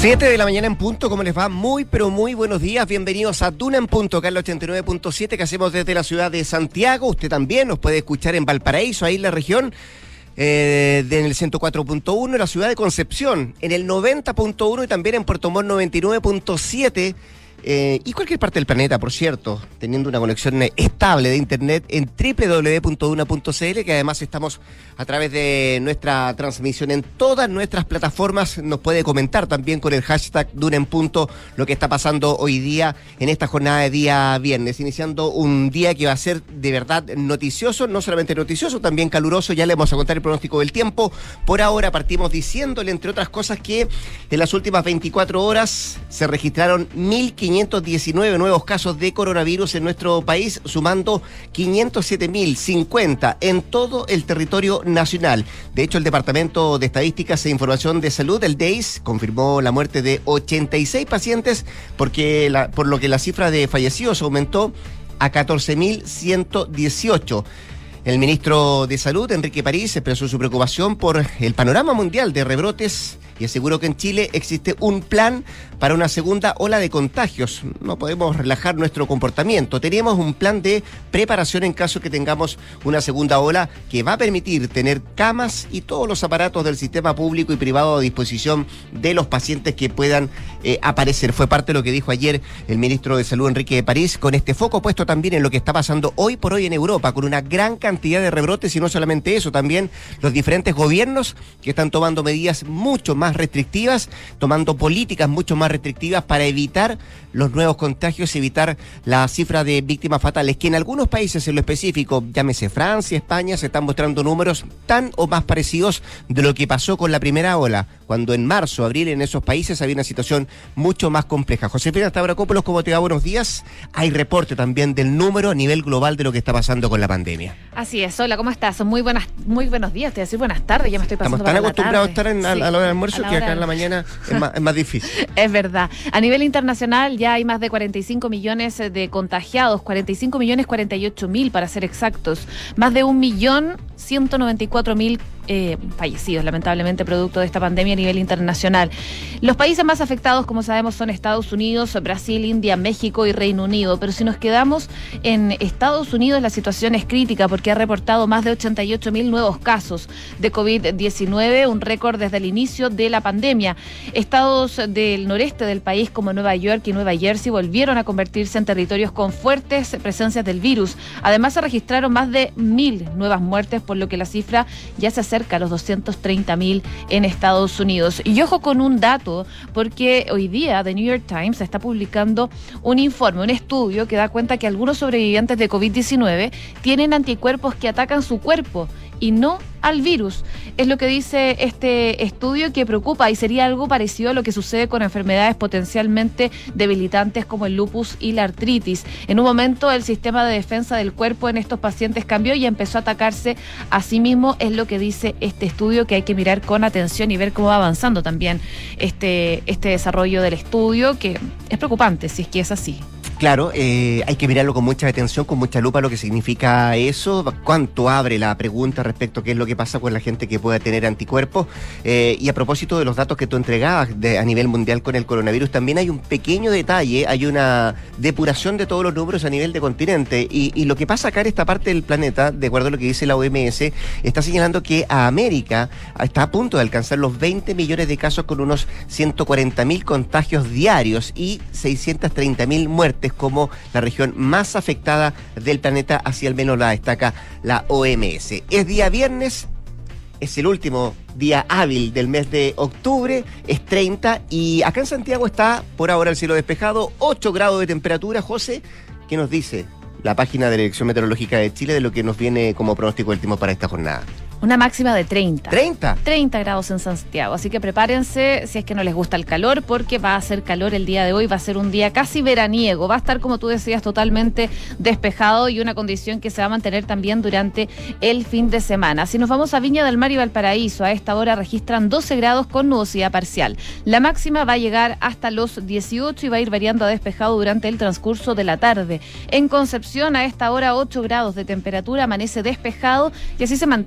7 de la mañana en punto, ¿cómo les va? Muy, pero muy buenos días, bienvenidos a Duna en Punto, acá en el 89.7 que hacemos desde la ciudad de Santiago. Usted también nos puede escuchar en Valparaíso, ahí en la región, en el 104.1, en la ciudad de Concepción, en el 90.1 y también en Puerto Montt 99.7. Y cualquier parte del planeta, por cierto, teniendo una conexión estable de internet en www.duna.cl, que además estamos a través de nuestra transmisión en todas nuestras plataformas. Nos puede comentar también con el hashtag Duna en Punto lo que está pasando hoy día en esta jornada de día viernes, iniciando un día que va a ser de verdad noticioso, no solamente noticioso, también caluroso. Ya le vamos a contar el pronóstico del tiempo. Por ahora partimos diciéndole, entre otras cosas, que en las últimas 24 horas se registraron 1.519 nuevos casos de coronavirus en nuestro país, sumando 507.050 en todo el territorio nacional. De hecho, el Departamento de Estadísticas e Información de Salud, el DEIS, confirmó la muerte de 86 pacientes, por lo que la cifra de fallecidos aumentó a 14.118. El ministro de Salud, Enrique París, expresó su preocupación por el panorama mundial de rebrotes y aseguró que en Chile existe un plan para una segunda ola de contagios. No podemos relajar nuestro comportamiento. Tenemos un plan de preparación en caso que tengamos una segunda ola que va a permitir tener camas y todos los aparatos del sistema público y privado a disposición de los pacientes que puedan aparecer. Fue parte de lo que dijo ayer el ministro de Salud, Enrique París, con este foco puesto también en lo que está pasando hoy por hoy en Europa, con una gran cantidad de rebrotes, y no solamente eso, también los diferentes gobiernos que están tomando medidas mucho más restrictivas, tomando políticas mucho más restrictivas para evitar los nuevos contagios, evitar la cifra de víctimas fatales, que en algunos países en lo específico, llámese Francia, España, se están mostrando números tan o más parecidos de lo que pasó con la primera ola, cuando en marzo, abril en esos países había una situación mucho más compleja. Josefina Stavrakopoulos, ¿cómo te va? Buenos días. Hay reporte también del número a nivel global de lo que está pasando con la pandemia. Así es. Hola, ¿cómo estás? Muy buenos días, te voy a decir buenas tardes, ya me estoy pasando. Estamos tan para acostumbrados a estar sí, a la hora del almuerzo que acá en la mañana es más difícil. Es verdad. A nivel internacional ya hay más de 45 millones de contagiados, 45.048.000 para ser exactos, más de 1.194.000 fallecidos, lamentablemente, producto de esta pandemia a nivel internacional. Los países más afectados, como sabemos, son Estados Unidos, Brasil, India, México y Reino Unido. Pero si nos quedamos en Estados Unidos, la situación es crítica porque ha reportado más de 88.000 nuevos casos de COVID-19, un récord desde el inicio de la pandemia. Estados del noreste del país, como Nueva York y Nueva Jersey, volvieron a convertirse en territorios con fuertes presencias del virus. Además, se registraron más de 1.000 nuevas muertes, por lo que la cifra ya se acerca a los 230.000 en Estados Unidos. Y ojo con un dato, porque hoy día The New York Times está publicando un informe, un estudio que da cuenta que algunos sobrevivientes de COVID-19 tienen anticuerpos que atacan su cuerpo y no al virus. Es lo que dice este estudio, que preocupa, y sería algo parecido a lo que sucede con enfermedades potencialmente debilitantes como el lupus y la artritis. En un momento el sistema de defensa del cuerpo en estos pacientes cambió y empezó a atacarse a sí mismo. Es lo que dice este estudio, que hay que mirar con atención y ver cómo va avanzando también este desarrollo del estudio, que es preocupante si es que es así. Claro, hay que mirarlo con mucha atención, con mucha lupa, lo que significa eso, cuánto abre la pregunta respecto a qué es lo que pasa con la gente que pueda tener anticuerpos. Y a propósito de los datos que tú entregabas a nivel mundial con el coronavirus, también hay un pequeño detalle, hay una depuración de todos los números a nivel de continente, y lo que pasa acá en esta parte del planeta, de acuerdo a lo que dice la OMS, está señalando que a América está a punto de alcanzar los 20 millones de casos, con unos 140.000 contagios diarios y 630.000 muertes, como la región más afectada del planeta, así al menos la destaca la OMS. Es día viernes, es el último día hábil del mes de octubre, es 30, y acá en Santiago está por ahora el cielo despejado, 8 grados de temperatura. José, ¿qué nos dice la página de la Dirección Meteorológica de Chile de lo que nos viene como pronóstico del tiempo para esta jornada? Una máxima de 30. ¿30? 30 grados en Santiago, así que prepárense si es que no les gusta el calor, porque va a ser calor el día de hoy, va a ser un día casi veraniego, va a estar, como tú decías, totalmente despejado, y una condición que se va a mantener también durante el fin de semana. Si nos vamos a Viña del Mar y Valparaíso, a esta hora registran 12 grados con nubosidad parcial. La máxima va a llegar hasta los 18 y va a ir variando a despejado durante el transcurso de la tarde. En Concepción, a esta hora 8 grados de temperatura, amanece despejado, y así se mantiene durante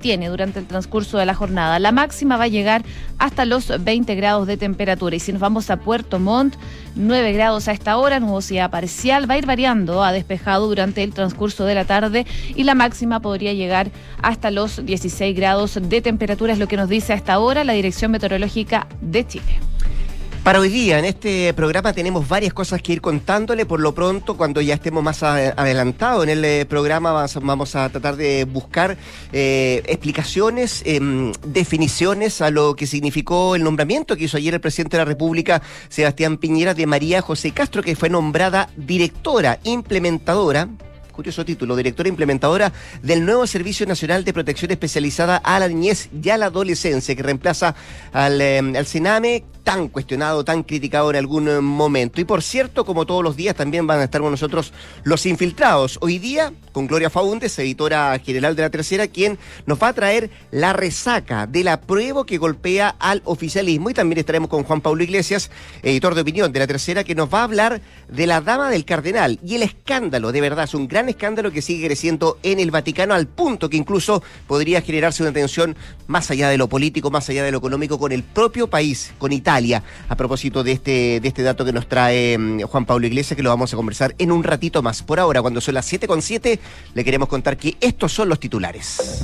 durante el transcurso de la jornada. La máxima va a llegar hasta los 20 grados de temperatura. Y si nos vamos a Puerto Montt, 9 grados a esta hora, nubosidad parcial, va a ir variando a despejado durante el transcurso de la tarde y la máxima podría llegar hasta los 16 grados de temperatura, es lo que nos dice a esta hora la Dirección Meteorológica de Chile. Para hoy día, en este programa tenemos varias cosas que ir contándole. Por lo pronto, cuando ya estemos más adelantados en el programa, vamos a tratar de buscar explicaciones, definiciones a lo que significó el nombramiento que hizo ayer el presidente de la República, Sebastián Piñera, de María José Castro, que fue nombrada directora implementadora. Curioso título, directora implementadora del nuevo Servicio Nacional de Protección Especializada a la Niñez y a la Adolescencia, que reemplaza al Sename, tan cuestionado, tan criticado en algún momento. Y por cierto, como todos los días, también van a estar con nosotros los infiltrados. Hoy día, con Gloria Faúndez, editora general de La Tercera, quien nos va a traer la resaca del apruebo que golpea al oficialismo. Y también estaremos con Juan Pablo Iglesias, editor de opinión de La Tercera, que nos va a hablar de la Dama del Cardenal y el escándalo, de verdad, es un gran escándalo que sigue creciendo en el Vaticano, al punto que incluso podría generarse una tensión más allá de lo político, más allá de lo económico, con el propio país, con Italia, a propósito de este dato que nos trae Juan Pablo Iglesias, que lo vamos a conversar en un ratito más. Por ahora, cuando son las 7:07, le queremos contar que estos son los titulares.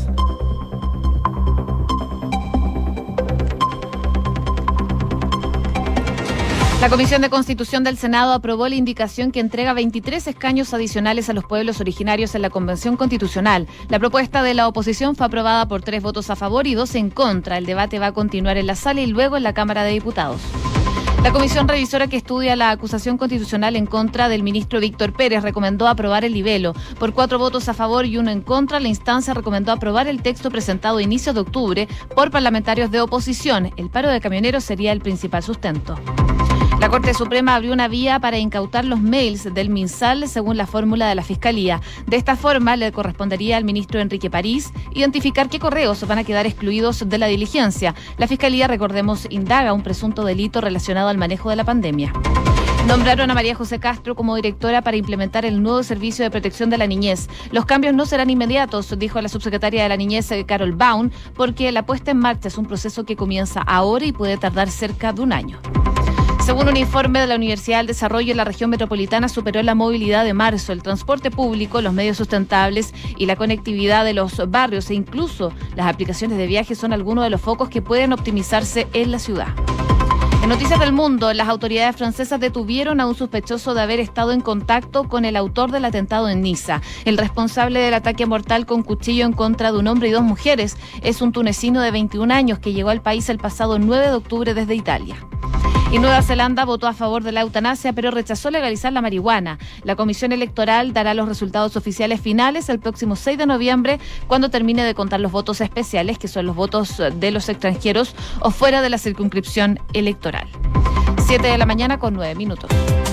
La Comisión de Constitución del Senado aprobó la indicación que entrega 23 escaños adicionales a los pueblos originarios en la Convención Constitucional. La propuesta de la oposición fue aprobada por 3 votos a favor y 2 en contra. El debate va a continuar en la sala y luego en la Cámara de Diputados. La comisión revisora que estudia la acusación constitucional en contra del ministro Víctor Pérez recomendó aprobar el libelo. Por 4 votos a favor y 1 en contra, la instancia recomendó aprobar el texto presentado a inicios de octubre por parlamentarios de oposición. El paro de camioneros sería el principal sustento. La Corte Suprema abrió una vía para incautar los mails del MinSal según la fórmula de la Fiscalía. De esta forma, le correspondería al ministro Enrique París identificar qué correos van a quedar excluidos de la diligencia. La Fiscalía, recordemos, indaga un presunto delito relacionado al manejo de la pandemia. Nombraron a María José Castro como directora para implementar el nuevo Servicio de Protección de la Niñez. Los cambios no serán inmediatos, dijo la subsecretaria de la Niñez, Carol Baum, porque la puesta en marcha es un proceso que comienza ahora y puede tardar cerca de un año. Según un informe de la Universidad del Desarrollo, en la región metropolitana superó la movilidad de marzo, el transporte público, los medios sustentables y la conectividad de los barrios e incluso las aplicaciones de viaje son algunos de los focos que pueden optimizarse en la ciudad. En Noticias del Mundo, las autoridades francesas detuvieron a un sospechoso de haber estado en contacto con el autor del atentado en Niza. El responsable del ataque mortal con cuchillo en contra de un hombre y 2 mujeres es un tunecino de 21 años que llegó al país el pasado 9 de octubre desde Italia. Y Nueva Zelanda votó a favor de la eutanasia, pero rechazó legalizar la marihuana. La Comisión Electoral dará los resultados oficiales finales el próximo 6 de noviembre, cuando termine de contar los votos especiales, que son los votos de los extranjeros o fuera de la circunscripción electoral. 7 de la mañana con 9 minutos.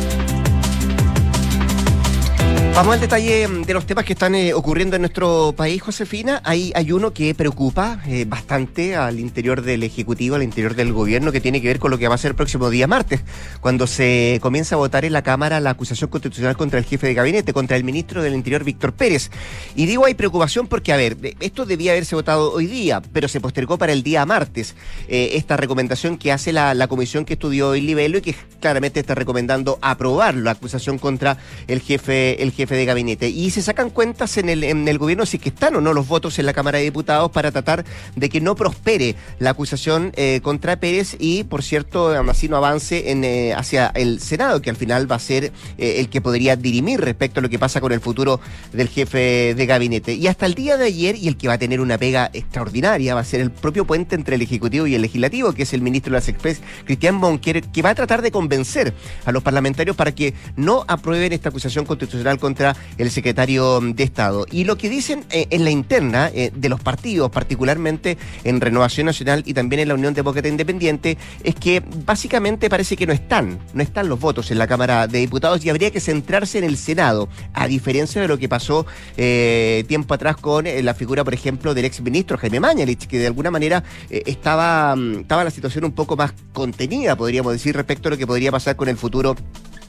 Vamos al detalle de los temas que están ocurriendo en nuestro país, Josefina. Hay uno que preocupa bastante al interior del Ejecutivo, al interior del Gobierno, que tiene que ver con lo que va a ser el próximo día martes, cuando se comienza a votar en la Cámara la acusación constitucional contra el jefe de gabinete, contra el ministro del Interior, Víctor Pérez. Y digo, hay preocupación porque, a ver, esto debía haberse votado hoy día, pero se postergó para el día martes. Esta recomendación que hace la comisión que estudió el libelo y que claramente está recomendando aprobar la acusación contra el jefe de gabinete. Y se sacan cuentas en el gobierno si es que están o no los votos en la Cámara de Diputados para tratar de que no prospere la acusación contra Pérez y, por cierto, así no avance hacia el Senado, que al final va a ser el que podría dirimir respecto a lo que pasa con el futuro del jefe de gabinete. Y hasta el día de ayer, y el que va a tener una pega extraordinaria, va a ser el propio puente entre el Ejecutivo y el Legislativo, que es el ministro de las Express, Cristian Monquer, que va a tratar de convencer a los parlamentarios para que no aprueben esta acusación constitucional contra el secretario de Estado. Y lo que dicen en la interna de los partidos, particularmente en Renovación Nacional y también en la Unión Demócrata Independiente, es que básicamente parece que no están los votos en la Cámara de Diputados y habría que centrarse en el Senado, a diferencia de lo que pasó tiempo atrás con la figura, por ejemplo, del exministro Jaime Mañalich, que de alguna manera estaba la situación un poco más contenida, podríamos decir, respecto a lo que podría pasar con el futuro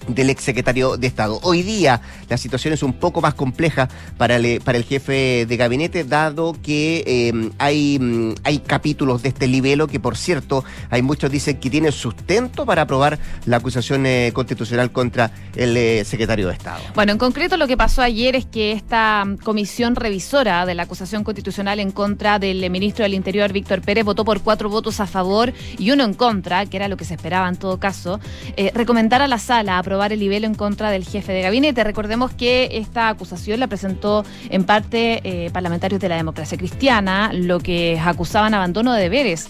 del exsecretario de Estado. Hoy día la situación es un poco más compleja para el jefe de gabinete, dado que hay capítulos de este libelo que, por cierto, hay muchos dicen que tienen sustento para aprobar la acusación constitucional contra el secretario de Estado. Bueno, en concreto lo que pasó ayer es que esta comisión revisora de la acusación constitucional en contra del ministro del Interior, Víctor Pérez, votó por 4 votos a favor y 1 en contra, que era lo que se esperaba en todo caso, recomendar a la sala aprobar el libelo en contra del jefe de gabinete. Recordemos que esta acusación la presentó en parte parlamentarios de la Democracia Cristiana, lo que acusaban abandono de deberes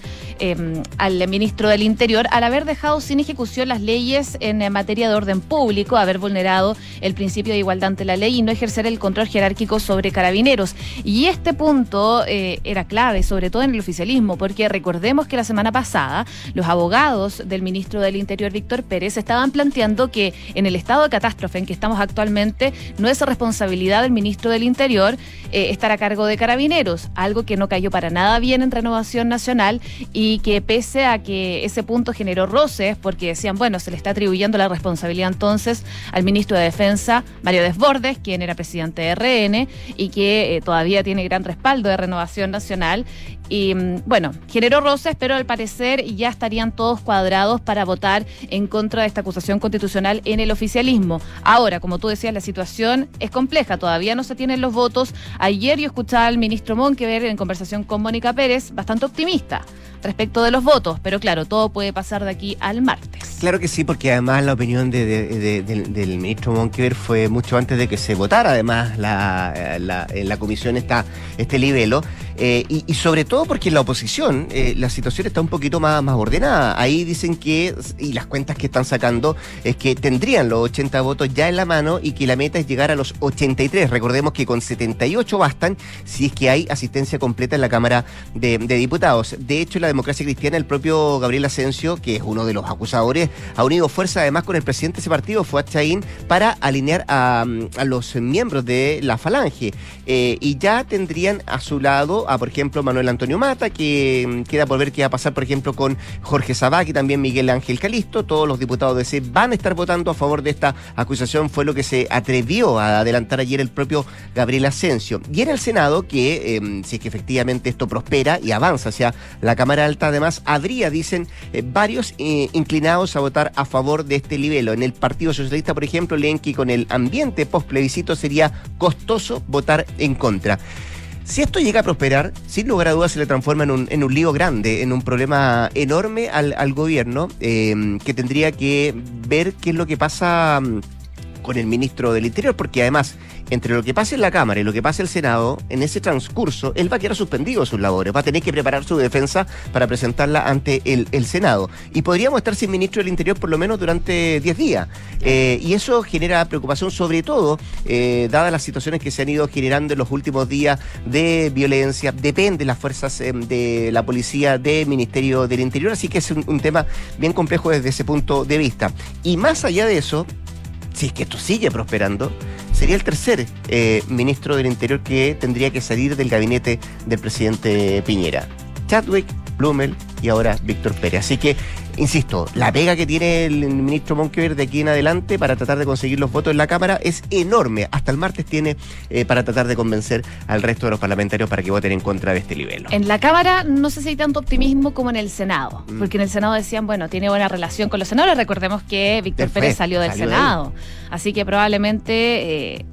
al ministro del Interior al haber dejado sin ejecución las leyes en materia de orden público, haber vulnerado el principio de igualdad ante la ley y no ejercer el control jerárquico sobre carabineros. Y este punto era clave, sobre todo en el oficialismo, porque recordemos que la semana pasada los abogados del ministro del Interior, Víctor Pérez, estaban planteando que en el estado de catástrofe en que estamos actualmente no es responsabilidad del ministro del Interior estar a cargo de carabineros, algo que no cayó para nada bien en Renovación Nacional y que pese a que ese punto generó roces, porque decían, bueno, se le está atribuyendo la responsabilidad entonces al ministro de Defensa, Mario Desbordes, quien era presidente de RN y que todavía tiene gran respaldo de Renovación Nacional. Y bueno, generó roces, pero al parecer ya estarían todos cuadrados para votar en contra de esta acusación constitucional en el oficialismo. Ahora, como tú decías, la situación es compleja, todavía no se tienen los votos. Ayer yo escuchaba al ministro Monkever en conversación con Mónica Pérez, bastante optimista respecto de los votos, pero claro, todo puede pasar de aquí al martes. Claro que sí, porque además la opinión del ministro Monkever fue mucho antes de que se votara además en la comisión este libelo, y sobre todo porque en la oposición la situación está un poquito más ordenada. Ahí dicen que, y las cuentas que están sacando, es que tendrían los 80 votos ya en la mano y que la meta es llegar a los 83. Recordemos que con 78 bastan si es que hay asistencia completa en la Cámara de Diputados. De hecho, la Democracia Cristiana, el propio Gabriel Asensio, que es uno de los acusadores, ha unido fuerza además con el presidente de ese partido, Fuad Chaín, para alinear a los miembros de la Falange. Y ya tendrían a su lado a, por ejemplo, Manuel Antonio Mata, que queda por ver qué va a pasar, por ejemplo, con Jorge Sabac y también Miguel Ángel Calisto. Todos los diputados de C van a estar votando a favor de esta acusación, fue lo que se atrevió a adelantar ayer el propio Gabriel Asensio. Y en el Senado, que si es que efectivamente esto prospera y avanza hacia la Cámara Alta, además, habría, dicen, varios inclinados a votar a favor de este libelo. En el Partido Socialista, por ejemplo, leen que con el ambiente post-plebiscito sería costoso votar en contra. Si esto llega a prosperar, sin lugar a dudas se le transforma en un lío grande, en un problema enorme al gobierno, que tendría que ver qué es lo que pasa con el ministro del Interior, porque además, entre lo que pasa en la Cámara y lo que pasa en el Senado, en ese transcurso, él va a quedar suspendido sus labores, va a tener que preparar su defensa para presentarla ante el Senado. Y podríamos estar sin ministro del Interior por lo menos durante 10 días. Y eso genera preocupación, sobre todo, dadas las situaciones que se han ido generando en los últimos días de violencia, depende de las fuerzas de la policía, del Ministerio del Interior, así que es un tema bien complejo desde ese punto de vista. Y más allá de eso, si es que esto sigue prosperando, sería el tercer ministro del Interior que tendría que salir del gabinete del presidente Piñera. Chadwick, Blumel y ahora Víctor Pérez. Así que, insisto, la pega que tiene el ministro Monkever de aquí en adelante para tratar de conseguir los votos en la Cámara es enorme. Hasta el martes tiene para tratar de convencer al resto de los parlamentarios para que voten en contra de este libelo. En la Cámara no sé si hay tanto optimismo como en el Senado, porque en el Senado decían, bueno, tiene buena relación con los senadores. Recordemos que Víctor Pérez salió del Senado. Así que probablemente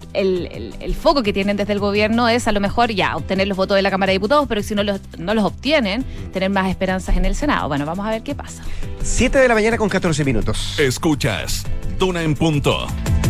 el foco que tienen desde el gobierno es a lo mejor ya obtener los votos de la Cámara de Diputados, pero si no los obtienen, tener más esperanzas en el Senado. Bueno, vamos a ver qué pasa. 7 de la mañana con 14 minutos. Escuchas Duna en Punto.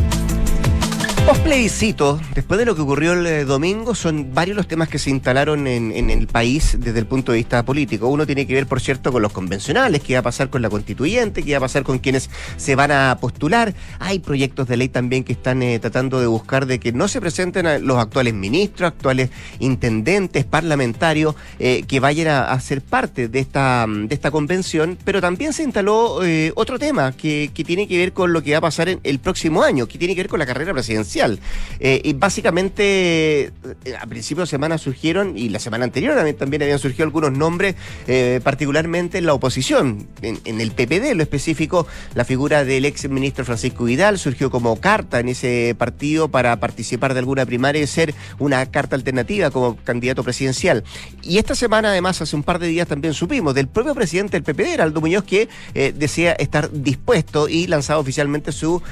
Post-plebiscito, después de lo que ocurrió el domingo, son varios los temas que se instalaron en el país desde el punto de vista político. Uno tiene que ver, por cierto, con los convencionales, qué va a pasar con la constituyente, qué va a pasar con quienes se van a postular. Hay proyectos de ley también que están tratando de buscar de que no se presenten a los actuales ministros, actuales intendentes, parlamentarios, que vayan a ser parte de esta convención. Pero también se instaló otro tema que tiene que ver con lo que va a pasar el próximo año, que tiene que ver con la carrera presidencial. presidencial. Y básicamente, a principios de semana surgieron, y la semana anterior también habían surgido algunos nombres, particularmente en la oposición. En el PPD, en lo específico, la figura del ex ministro Francisco Vidal surgió como carta en ese partido para participar de alguna primaria y ser una carta alternativa como candidato presidencial. Y esta semana, además, hace un par de días también supimos del propio presidente del PPD, Heraldo Muñoz, que desea estar dispuesto y lanzado oficialmente su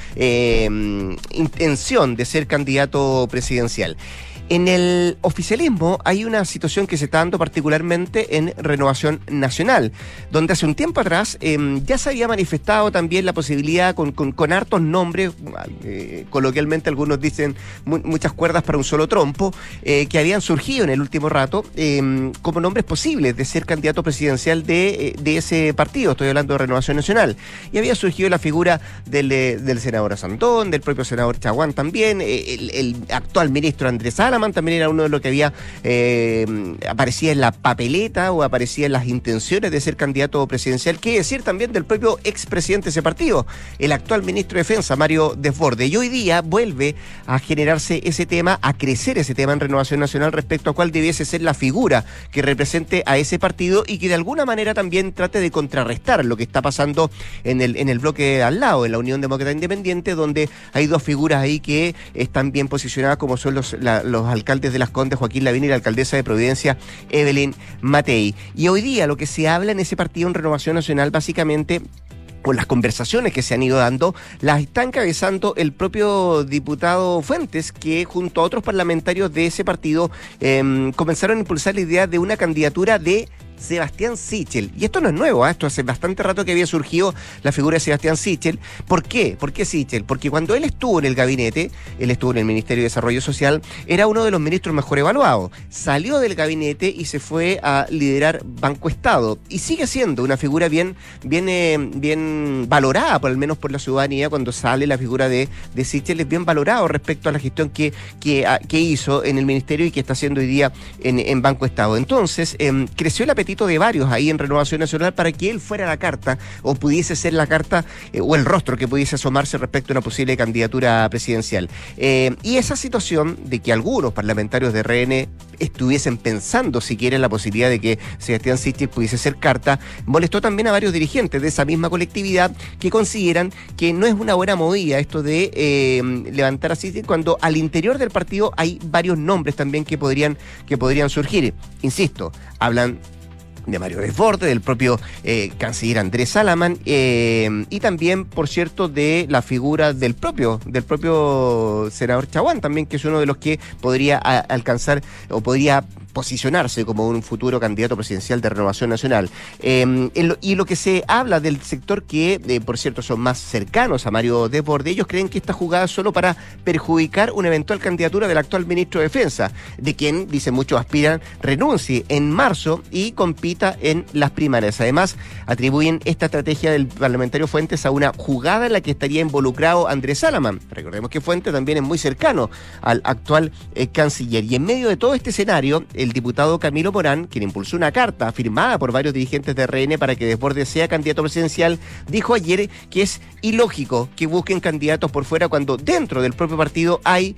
intención de ser candidato presidencial. En el oficialismo hay una situación que se está dando particularmente en Renovación Nacional, donde hace un tiempo atrás ya se había manifestado también la posibilidad con hartos nombres, coloquialmente algunos dicen muchas cuerdas para un solo trompo, que habían surgido en el último rato como nombres posibles de ser candidato presidencial de ese partido. Estoy hablando de Renovación Nacional. Y había surgido la figura del senador Asantón, del propio senador Chaguán también, el actual ministro Andrés Salaman también era uno de los que había aparecía en la papeleta o aparecía en las intenciones de ser candidato presidencial. Qué decir también del propio expresidente de ese partido, el actual ministro de Defensa, Mario Desbordes. Y hoy día vuelve a generarse ese tema, a crecer ese tema en Renovación Nacional respecto a cuál debiese ser la figura que represente a ese partido y que de alguna manera también trate de contrarrestar lo que está pasando en el bloque al lado, en la Unión Demócrata Independiente, donde hay dos figuras ahí que están bien posicionadas, como son los alcaldes de Las Condes, Joaquín Lavín, y la alcaldesa de Providencia, Evelyn Matei. Y hoy día lo que se habla en ese partido en Renovación Nacional, básicamente, con las conversaciones que se han ido dando, las está encabezando el propio diputado Fuentes, que junto a otros parlamentarios de ese partido comenzaron a impulsar la idea de una candidatura de Sebastián Sichel. Y esto no es nuevo, esto hace bastante rato que había surgido la figura de Sebastián Sichel. ¿Por qué? ¿Por qué Sichel? Porque cuando él estuvo en el gabinete, él estuvo en el Ministerio de Desarrollo Social, era uno de los ministros mejor evaluados. Salió del gabinete y se fue a liderar Banco Estado. Y sigue siendo una figura bien valorada, por al menos por la ciudadanía. Cuando sale la figura de Sichel, es bien valorado respecto a la gestión que hizo en el ministerio y que está haciendo hoy día en Banco Estado. Entonces, creció el apetito de varios ahí en Renovación Nacional para que él fuera la carta, o pudiese ser la carta, o el rostro que pudiese asomarse respecto a una posible candidatura presidencial. Y esa situación de que algunos parlamentarios de RN estuviesen pensando siquiera en la posibilidad de que Sebastián Sichel pudiese ser carta, molestó también a varios dirigentes de esa misma colectividad que consideran que no es una buena movida esto de levantar a Sichel cuando al interior del partido hay varios nombres también que podrían surgir. Insisto, hablan de Mario Desbordes, del propio canciller Andrés Salaman, y también, por cierto, de la figura del propio senador Chaguán, también, que es uno de los que podría alcanzar o podría posicionarse como un futuro candidato presidencial de Renovación Nacional. Y lo que se habla del sector que, por cierto, son más cercanos a Mario Desbordes, ellos creen que esta jugada es solo para perjudicar una eventual candidatura del actual ministro de Defensa, de quien, dicen muchos, aspiran renuncie en marzo y compita en las primarias. Además, atribuyen esta estrategia del parlamentario Fuentes a una jugada en la que estaría involucrado Andrés Salaman. Recordemos que Fuentes también es muy cercano al actual canciller. Y en medio de todo este escenario, el diputado Camilo Morán, quien impulsó una carta firmada por varios dirigentes de RN para que Desbordes sea candidato presidencial, dijo ayer que es ilógico que busquen candidatos por fuera cuando dentro del propio partido hay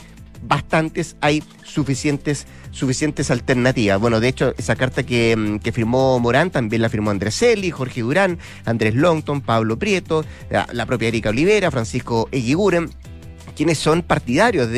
suficientes alternativas. Bueno, de hecho, esa carta que firmó Morán también la firmó Andrés Celi, Jorge Durán, Andrés Longton, Pablo Prieto, la propia Erika Olivera, Francisco Eguiguren, quienes son partidarios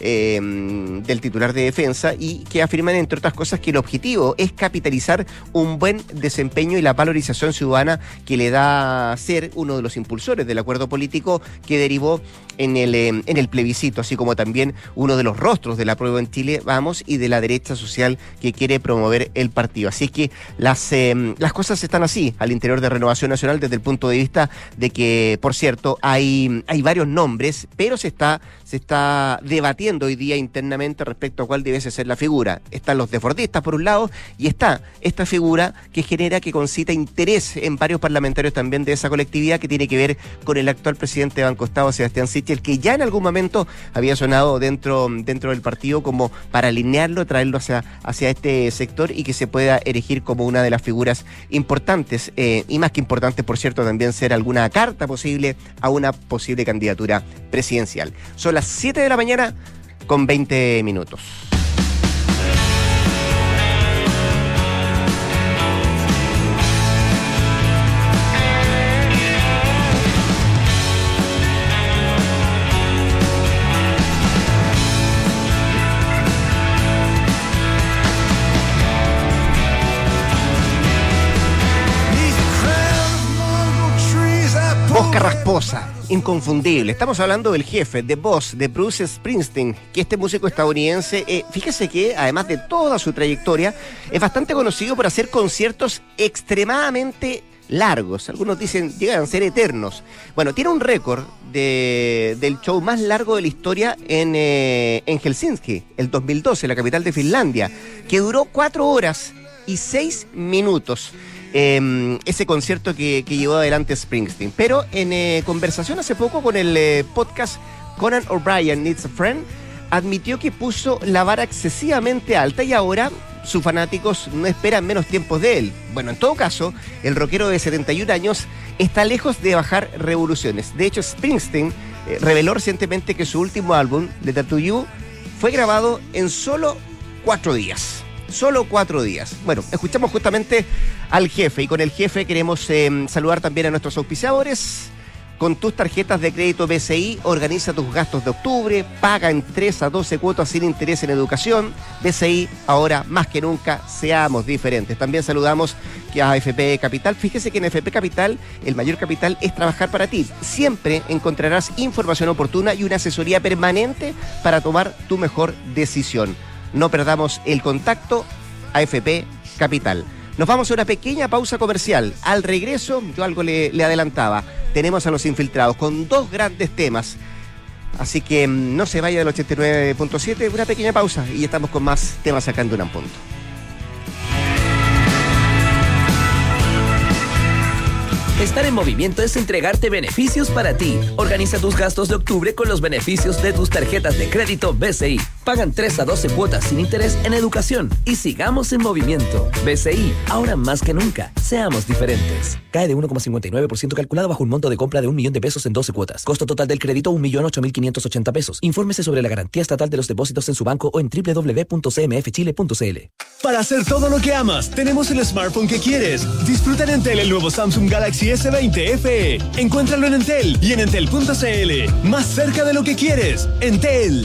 del titular de Defensa y que afirman, entre otras cosas, que el objetivo es capitalizar un buen desempeño y la valorización ciudadana que le da ser uno de los impulsores del acuerdo político que derivó en el plebiscito, así como también uno de los rostros del apruebo en Chile Vamos y de la derecha social que quiere promover el partido. Así es que las cosas están así al interior de Renovación Nacional desde el punto de vista de que, por cierto, hay varios nombres, pero se está debatiendo hoy día internamente respecto a cuál debe ser la figura. Están los desbordistas por un lado y está esta figura que genera, que concita interés en varios parlamentarios también de esa colectividad, que tiene que ver con el actual presidente de Banco Estado, Sebastián Sichel, que ya en algún momento había sonado dentro del partido como para alinearlo, traerlo hacia este sector y que se pueda erigir como una de las figuras importantes, y más que importantes, por cierto, también ser alguna carta posible a una posible candidatura presidencial. Capital. Son las 7 de la mañana con 20 minutos. Voz carrasposa, inconfundible. Estamos hablando del jefe, The Boss, de Bruce Springsteen, que este músico estadounidense, fíjese que además de toda su trayectoria, es bastante conocido por hacer conciertos extremadamente largos. Algunos dicen llegan a ser eternos. Bueno, tiene un récord del show más largo de la historia en Helsinki, el 2012, la capital de Finlandia, que duró 4 horas y 6 minutos. Ese concierto que llevó adelante Springsteen. Pero en conversación hace poco con el podcast Conan O'Brien Needs a Friend, admitió que puso la vara excesivamente alta y ahora sus fanáticos no esperan menos tiempos de él. Bueno, en todo caso, el rockero de 71 años está lejos de bajar revoluciones. De hecho, Springsteen reveló recientemente que su último álbum, The Tattoo You, fue grabado en solo 4 días. Solo 4 días. Bueno, escuchamos justamente al jefe y con el jefe queremos saludar también a nuestros auspiciadores. Con tus tarjetas de crédito BCI, organiza tus gastos de octubre, paga en 3 a 12 cuotas sin interés en educación. BCI, ahora más que nunca, seamos diferentes. También saludamos a AFP Capital. Fíjese que en AFP Capital, el mayor capital es trabajar para ti. Siempre encontrarás información oportuna y una asesoría permanente para tomar tu mejor decisión. No perdamos el contacto, AFP Capital. Nos vamos a una pequeña pausa comercial. Al regreso, yo algo le adelantaba, tenemos a Los Infiltrados con 2 grandes temas. Así que no se vaya del 89.7, una pequeña pausa y estamos con más temas acá en Duna en Punto. Estar en movimiento es entregarte beneficios para ti. Organiza tus gastos de octubre con los beneficios de tus tarjetas de crédito BCI. Pagan 3 a 12 cuotas sin interés en educación. Y sigamos en movimiento. BCI, ahora más que nunca. Seamos diferentes. Cae de 1,59% calculado bajo un monto de compra de 1 millón de pesos en 12 cuotas. Costo total del crédito 1.008.580 pesos. Infórmese sobre la garantía estatal de los depósitos en su banco o en www.cmfchile.cl. Para hacer todo lo que amas, tenemos el smartphone que quieres. Disfruta en Entel el nuevo Samsung Galaxy S20 FE. Encuéntralo en Entel y en entel.cl. Más cerca de lo que quieres. Entel.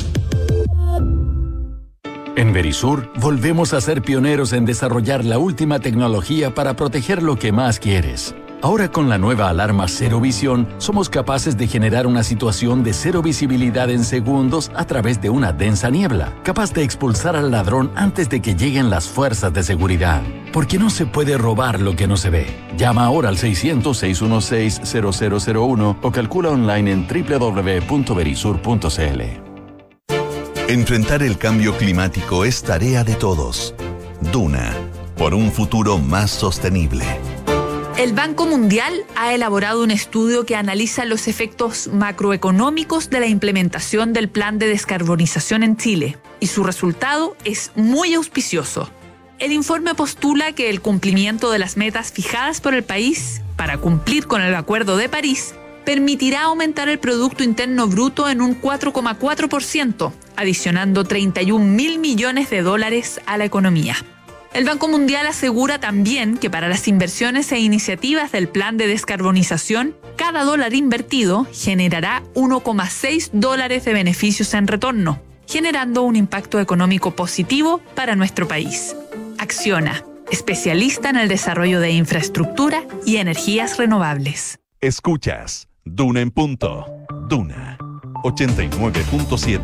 En Verisur, volvemos a ser pioneros en desarrollar la última tecnología para proteger lo que más quieres. Ahora con la nueva alarma Cero Visión, somos capaces de generar una situación de cero visibilidad en segundos a través de una densa niebla, capaz de expulsar al ladrón antes de que lleguen las fuerzas de seguridad. Porque no se puede robar lo que no se ve. Llama ahora al 600-616-0001 o calcula online en www.verisur.cl. Enfrentar el cambio climático es tarea de todos. Duna, por un futuro más sostenible. El Banco Mundial ha elaborado un estudio que analiza los efectos macroeconómicos de la implementación del plan de descarbonización en Chile, y su resultado es muy auspicioso. El informe postula que el cumplimiento de las metas fijadas por el país para cumplir con el Acuerdo de París permitirá aumentar el Producto Interno Bruto en un 4,4%, adicionando 31.000 millones de dólares a la economía. El Banco Mundial asegura también que para las inversiones e iniciativas del plan de descarbonización, cada dólar invertido generará 1,6 dólares de beneficios en retorno, generando un impacto económico positivo para nuestro país. Acciona, especialista en el desarrollo de infraestructura y energías renovables. Escuchas Duna en Punto. Duna 89.7.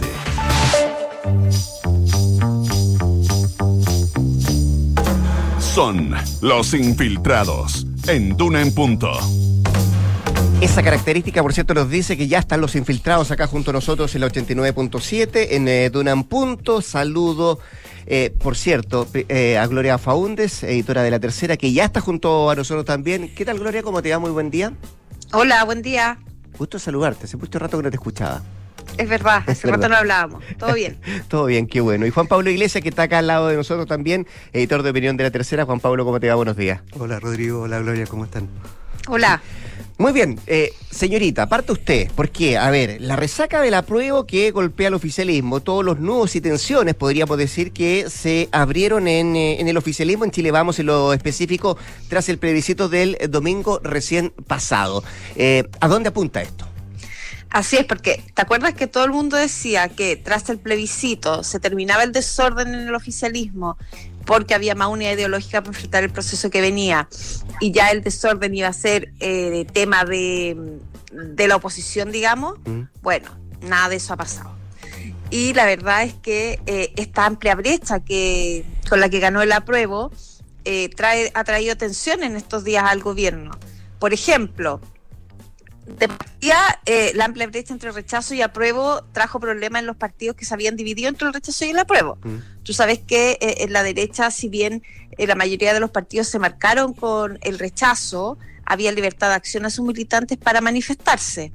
Son Los Infiltrados en Duna en Punto. Esa característica, por cierto, nos dice que ya están Los Infiltrados acá junto a nosotros en la 89.7 en Duna en Punto. Saludo, por cierto, a Gloria Faúndes, editora de La Tercera, que ya está junto a nosotros también. ¿Qué tal, Gloria? ¿Cómo te va? Muy buen día. Hola, buen día. Gusto saludarte. Hace mucho rato que no te escuchaba. Es verdad, hace rato no hablábamos. Todo bien. Todo bien, qué bueno. Y Juan Pablo Iglesias, que está acá al lado de nosotros también, editor de opinión de La Tercera. Juan Pablo, ¿cómo te va? Buenos días. Hola, Rodrigo. Hola, Gloria. ¿Cómo están? Hola. Muy bien, señorita, parte usted, porque, a ver, la resaca del apruebo que golpea al oficialismo, todos los nudos y tensiones, podríamos decir, que se abrieron en el oficialismo, en Chile Vamos en lo específico, tras el plebiscito del domingo recién pasado. ¿A dónde apunta esto? Así es, porque ¿te acuerdas que todo el mundo decía que tras el plebiscito se terminaba el desorden en el oficialismo porque había más unidad ideológica para enfrentar el proceso que venía y ya el desorden iba a ser tema de la oposición, digamos? Bueno, nada de eso ha pasado. Y la verdad es que esta amplia brecha con la que ganó el apruebo ha traído tensión en estos días al gobierno. Por ejemplo, de partida, la amplia brecha entre rechazo y apruebo trajo problemas en los partidos que se habían dividido entre el rechazo y el apruebo. Tú sabes que en la derecha, si bien la mayoría de los partidos se marcaron con el rechazo, había libertad de acción a sus militantes para manifestarse.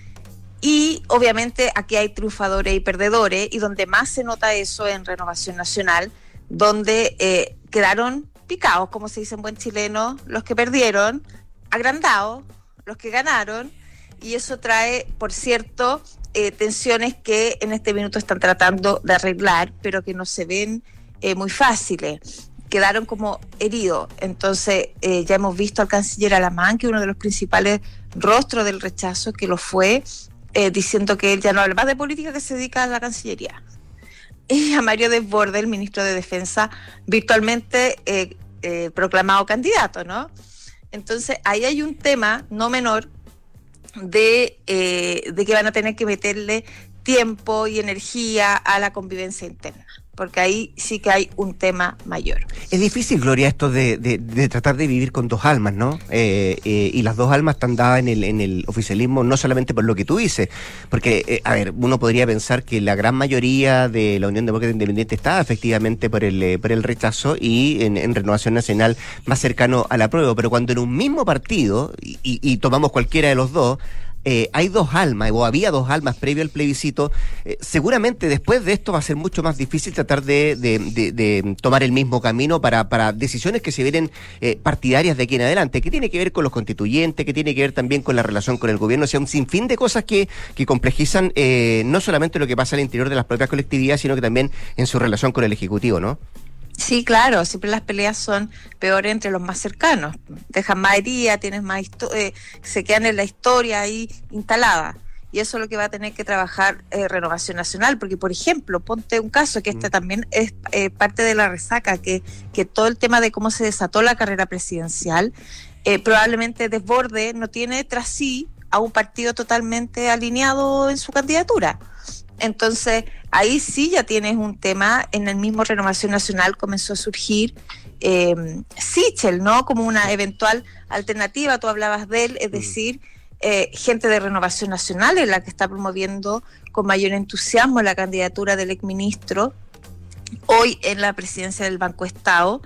Y obviamente aquí hay triunfadores y perdedores, y donde más se nota eso en Renovación Nacional, donde quedaron picados, como se dice en buen chileno, los que perdieron, agrandados los que ganaron, y eso trae, por cierto, tensiones que en este minuto están tratando de arreglar, pero que no se ven muy fáciles. Quedaron como heridos. Entonces, ya hemos visto al canciller Alamán, que es uno de los principales rostros del rechazo, que lo fue, diciendo que él ya no habla más de política, que se dedica a la Cancillería. Y a Mario Desbordes, el ministro de Defensa, virtualmente proclamado candidato, ¿no? Entonces, ahí hay un tema no menor de que van a tener que meterle tiempo y energía a la convivencia interna, porque ahí sí que hay un tema mayor. Es difícil, Gloria, esto de tratar de vivir con dos almas, ¿no? Y las dos almas están dadas en el oficialismo, no solamente por lo que tú dices, porque, a ver, uno podría pensar que la gran mayoría de la Unión Demócrata Independiente está efectivamente por el rechazo y en Renovación Nacional más cercano al apruebo, pero cuando en un mismo partido, y tomamos cualquiera de los dos, hay dos almas, o había dos almas previo al plebiscito, seguramente después de esto va a ser mucho más difícil tratar de tomar el mismo camino para decisiones que se vienen partidarias de aquí en adelante, que tiene que ver con los constituyentes, que tiene que ver también con la relación con el gobierno, o sea, un sinfín de cosas que complejizan no solamente lo que pasa al interior de las propias colectividades, sino que también en su relación con el Ejecutivo, ¿no? Sí, claro, siempre las peleas son peores entre los más cercanos, dejan más heridas, tienes más se quedan en la historia ahí instalada, y eso es lo que va a tener que trabajar Renovación Nacional, porque por ejemplo, ponte un caso que también es parte de la resaca, que todo el tema de cómo se desató la carrera presidencial, probablemente Desbordes no tiene tras sí a un partido totalmente alineado en su candidatura. Entonces, ahí sí ya tienes un tema. En el mismo Renovación Nacional comenzó a surgir Sichel, ¿no? Como una eventual alternativa, tú hablabas de él, es decir, gente de Renovación Nacional es la que está promoviendo con mayor entusiasmo la candidatura del exministro, hoy en la presidencia del Banco Estado,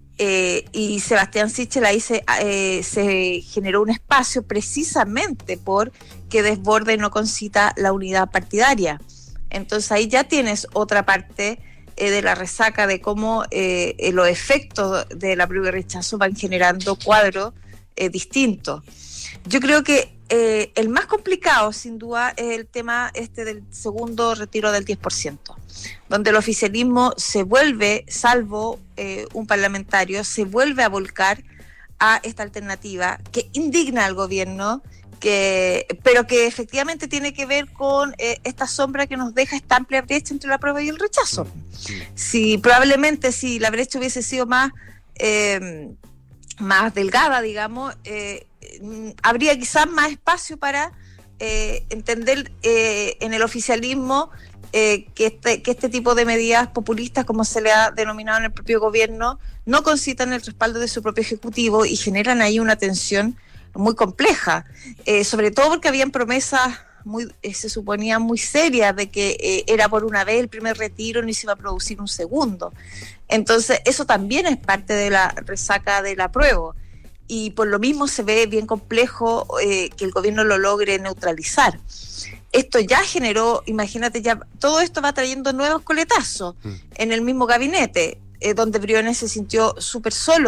y Sebastián Sichel ahí se generó un espacio precisamente porque Desbordes no concita la unidad partidaria. Entonces ahí ya tienes otra parte de la resaca de cómo los efectos de la prueba de rechazo van generando cuadros distintos. Yo creo que el más complicado, sin duda, es el tema del segundo retiro del 10%, donde el oficialismo se vuelve, salvo un parlamentario, se vuelve a volcar a esta alternativa que indigna al gobierno, pero que efectivamente tiene que ver con esta sombra que nos deja esta amplia brecha entre la prueba y el rechazo. Probablemente si la brecha hubiese sido más delgada, digamos, habría quizás más espacio para entender en el oficialismo que este tipo de medidas populistas, como se le ha denominado en el propio gobierno, no concitan el respaldo de su propio ejecutivo y generan ahí una tensión muy compleja, sobre todo porque habían promesas se suponía muy serias de que era por una vez el primer retiro, ni se iba a producir un segundo. Entonces eso también es parte de la resaca del apruebo, y por lo mismo se ve bien complejo que el gobierno lo logre neutralizar. Esto ya generó, imagínate, ya todo esto va trayendo nuevos coletazos en el mismo gabinete, donde Briones se sintió súper solo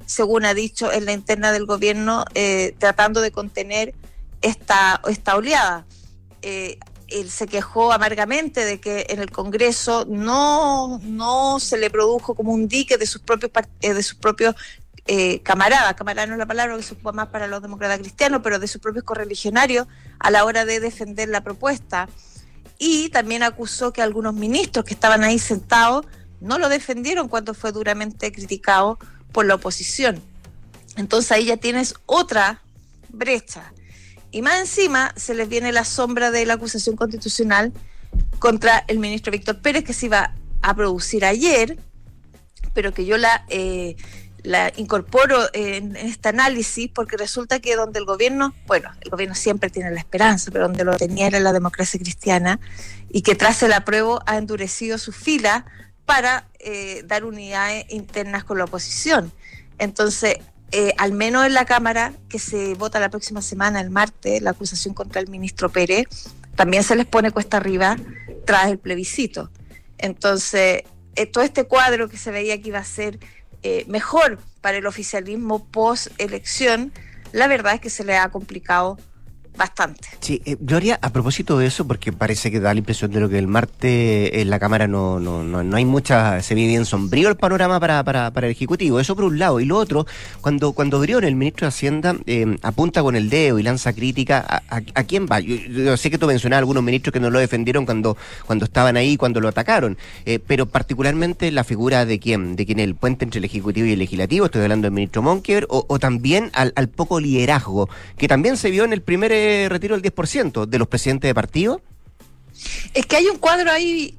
según ha dicho en la interna del gobierno, tratando de contener esta oleada. Él se quejó amargamente de que en el Congreso no se le produjo como un dique de sus propios camaradas no es la palabra que se ocupa más para los demócratas cristianos, pero de sus propios correligionarios a la hora de defender la propuesta. Y también acusó que algunos ministros que estaban ahí sentados no lo defendieron cuando fue duramente criticado por la oposición. Entonces ahí ya tienes otra brecha. Y más encima se les viene la sombra de la acusación constitucional contra el ministro Víctor Pérez, que se iba a producir ayer, pero que yo la incorporo en este análisis, porque resulta que donde el gobierno siempre tiene la esperanza, pero donde lo tenía era la democracia cristiana, y que tras el apruebo ha endurecido su fila para dar unidades internas con la oposición. Entonces, al menos en la Cámara, que se vota la próxima semana, el martes, la acusación contra el ministro Pérez, también se les pone cuesta arriba tras el plebiscito. Entonces, todo este cuadro que se veía que iba a ser mejor para el oficialismo post-elección, la verdad es que se le ha complicado bastante. Sí, Gloria, a propósito de eso, porque parece que da la impresión de lo que el martes en la Cámara no hay mucha, se ve bien sombrío el panorama para el Ejecutivo, eso por un lado, y lo otro, cuando Briones, el ministro de Hacienda, apunta con el dedo y lanza crítica, ¿a quién va? Yo sé que tú mencionabas a algunos ministros que no lo defendieron cuando estaban ahí, cuando lo atacaron, pero particularmente la figura de quién el puente entre el Ejecutivo y el Legislativo, estoy hablando del ministro Monkever, o también al poco liderazgo, que también se vio en el primer retiro del 10% de los presidentes de partido. Es que hay un cuadro ahí,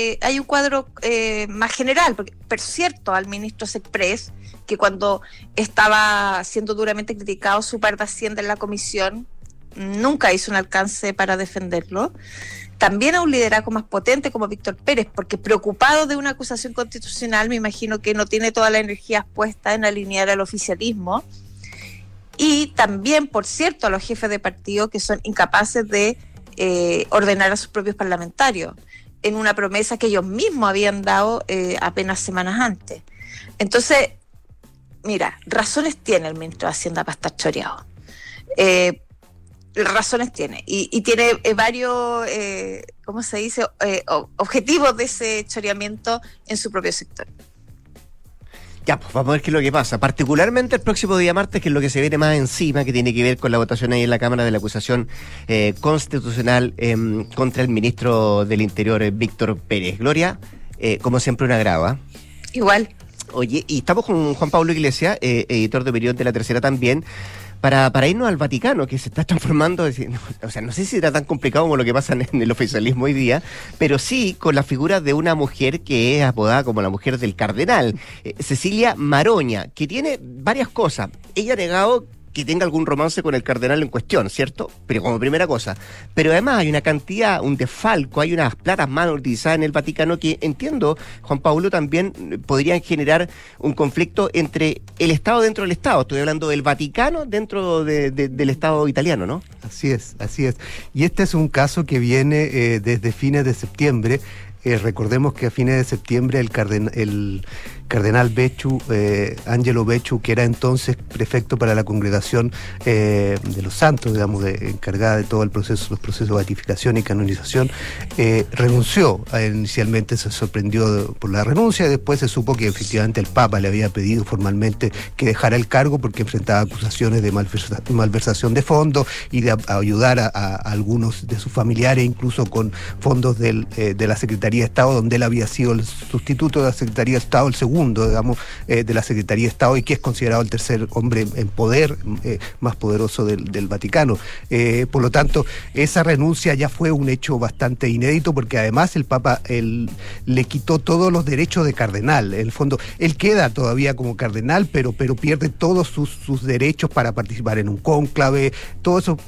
más general, porque, por cierto, al ministro Sexpress, que cuando estaba siendo duramente criticado su par de Hacienda en la comisión, nunca hizo un alcance para defenderlo. También a un liderazgo más potente como Víctor Pérez, porque preocupado de una acusación constitucional, me imagino que no tiene todas las energías puestas en alinear al oficialismo. Y también, por cierto, a los jefes de partido que son incapaces de ordenar a sus propios parlamentarios, en una promesa que ellos mismos habían dado apenas semanas antes. Entonces, mira, razones tiene el ministro de Hacienda para estar choreado. Razones tiene. Y tiene varios, ¿cómo se dice?, objetivos de ese choreamiento en su propio sector. Ya, pues vamos a ver qué es lo que pasa. Particularmente el próximo día martes, que es lo que se viene más encima, que tiene que ver con la votación ahí en la Cámara de la acusación constitucional contra el ministro del Interior, Víctor Pérez. Gloria, como siempre, un agrado. Igual. Oye, y estamos con Juan Pablo Iglesias, editor de opinión de La Tercera también, para irnos al Vaticano, que se está transformando, o sea, no sé si será tan complicado como lo que pasa en el oficialismo hoy día, pero sí con la figura de una mujer que es apodada como la mujer del cardenal, Cecilia Maroña, que tiene varias cosas. Ella ha negado que tenga algún romance con el cardenal en cuestión, ¿cierto? Pero como primera cosa. Pero además hay una cantidad, un desfalco, hay unas platas mal utilizadas en el Vaticano que entiendo, Juan Pablo, también podrían generar un conflicto entre el Estado dentro del Estado. Estoy hablando del Vaticano dentro del Estado italiano, ¿no? Así es. Y este es un caso que viene desde fines de septiembre. Recordemos que a fines de septiembre el cardenal Becciu, Angelo Becciu, que era entonces prefecto para la congregación de los santos, digamos, encargada de todo los procesos de beatificación y canonización, renunció. Inicialmente se sorprendió por la renuncia y después se supo que efectivamente el Papa le había pedido formalmente que dejara el cargo porque enfrentaba acusaciones de malversación de fondos y de ayudar a algunos de sus familiares, incluso con fondos de la Secretaría de Estado, donde él había sido el sustituto de la Secretaría de Estado, el segundo, digamos, de la Secretaría de Estado, y que es considerado el tercer hombre en poder más poderoso del Vaticano. Por lo tanto, esa renuncia ya fue un hecho bastante inédito, porque además el Papa le quitó todos los derechos de cardenal. En el fondo, él queda todavía como cardenal, pero pierde todos sus derechos para participar en un cónclave, todo eso.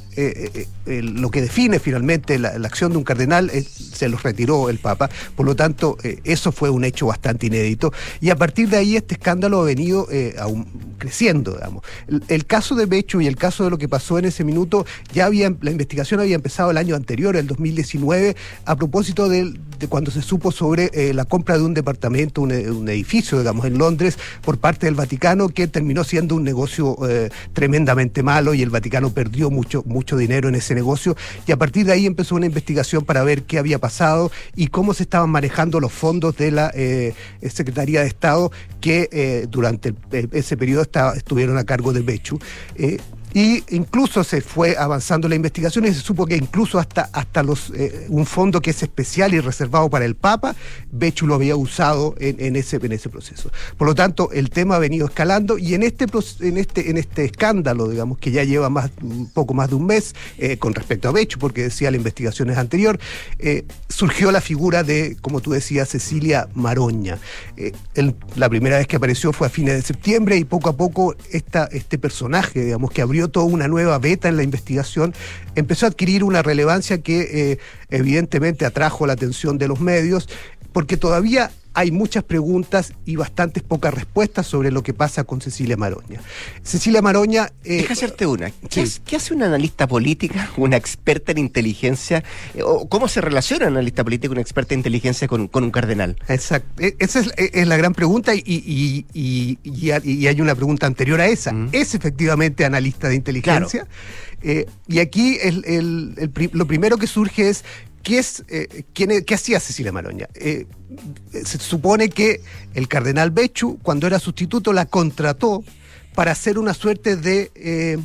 Lo que define finalmente la acción de un cardenal se los retiró el Papa. Por lo tanto, eso fue un hecho bastante inédito. Y a partir de ahí este escándalo ha venido aún creciendo, digamos. El caso de Bechu y el caso de lo que pasó en ese minuto, la investigación había empezado el año anterior, el 2019, a propósito de cuando se supo sobre la compra de un departamento, un edificio, digamos, en Londres, por parte del Vaticano, que terminó siendo un negocio tremendamente malo, y el Vaticano perdió mucho dinero en ese negocio, y a partir de ahí empezó una investigación para ver qué había pasado y cómo se estaban manejando los fondos de la Secretaría de Estado, que durante ese periodo estuvieron a cargo de Bechu. Y incluso se fue avanzando la investigación y se supo que incluso hasta un fondo que es especial y reservado para el Papa, Bechu lo había usado en ese proceso. Por lo tanto, el tema ha venido escalando, y en este escándalo, digamos, que ya lleva un poco más de un mes con respecto a Bechu, porque decía la investigación es anterior, surgió la figura de, como tú decías, Cecilia Maroña. La primera vez que apareció fue a fines de septiembre, y poco a poco este personaje, digamos, que abrió toda una nueva beta en la investigación, empezó a adquirir una relevancia que evidentemente atrajo la atención de los medios, porque todavía hay muchas preguntas y bastantes pocas respuestas sobre lo que pasa con Cecilia Maroña. Cecilia Maroña... Deja hacerte una. ¿Qué hace una analista política, una experta en inteligencia? ¿O cómo se relaciona un analista político, una experta en inteligencia con un cardenal? Exacto. Esa es la gran pregunta, y hay una pregunta anterior a esa. ¿Es efectivamente analista de inteligencia? Claro. Y aquí lo primero que surge es: ¿qué hacía Cecilia Maroña? Se supone que el cardenal Bechu, cuando era sustituto, la contrató para hacer una suerte de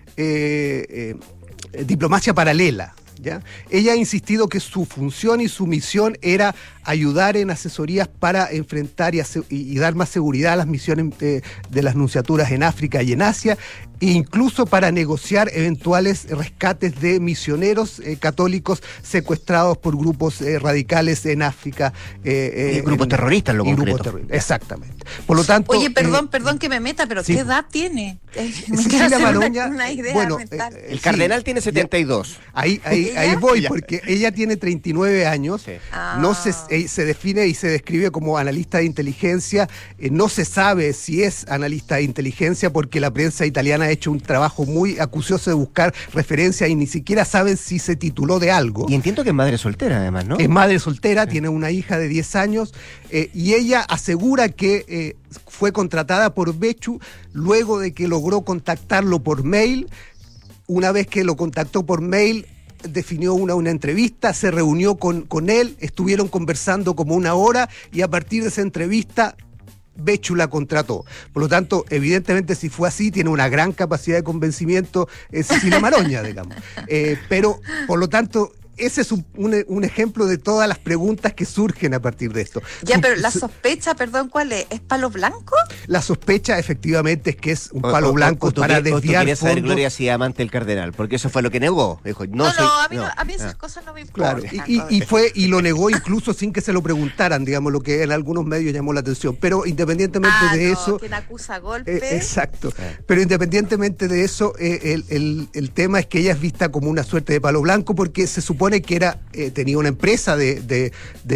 diplomacia paralela, ¿ya? Ella ha insistido que su función y su misión era ayudar en asesorías para enfrentar y dar más seguridad a las misiones de las nunciaturas en África y en Asia, e incluso para negociar eventuales rescates de misioneros católicos secuestrados por grupos radicales en África. Grupos terroristas, lo concreto. Exactamente. Por lo tanto... Oye, perdón que me meta, pero sí. ¿Qué edad tiene? Cecilia Maroña, una idea bueno, mental. El cardenal tiene 72. Ahí voy, porque ella tiene 39 años, sí. Se define y se describe como analista de inteligencia. No se sabe si es analista de inteligencia, porque la prensa italiana ha hecho un trabajo muy acucioso de buscar referencias y ni siquiera saben si se tituló de algo. Y entiendo que es madre soltera, además, ¿no? Es madre soltera, tiene una hija de 10 años, y ella asegura que fue contratada por Bechu luego de que logró contactarlo por mail. Una vez que lo contactó por mail, definió una entrevista, se reunió con él, estuvieron conversando como una hora, y a partir de esa entrevista Bechu la contrató. Por lo tanto, evidentemente, si fue así, tiene una gran capacidad de convencimiento Cecilia Maroña, digamos. Pero, por lo tanto, ese es un ejemplo de todas las preguntas que surgen a partir de esto. Ya, pero la sospecha, perdón, ¿cuál es? ¿Es palo blanco? La sospecha, efectivamente, es que es un palo blanco para desviar fondos. ¿Tú querías saber, Gloria, si es amante del cardenal? Porque eso fue lo que negó. Dijo, a mí esas cosas no me importan. Claro, y lo negó incluso sin que se lo preguntaran, digamos, lo que en algunos medios llamó la atención. Pero independientemente de eso... quien acusa golpe. Exacto. Pero independientemente de eso, el tema es que ella es vista como una suerte de palo blanco, porque se supone que tenía una empresa de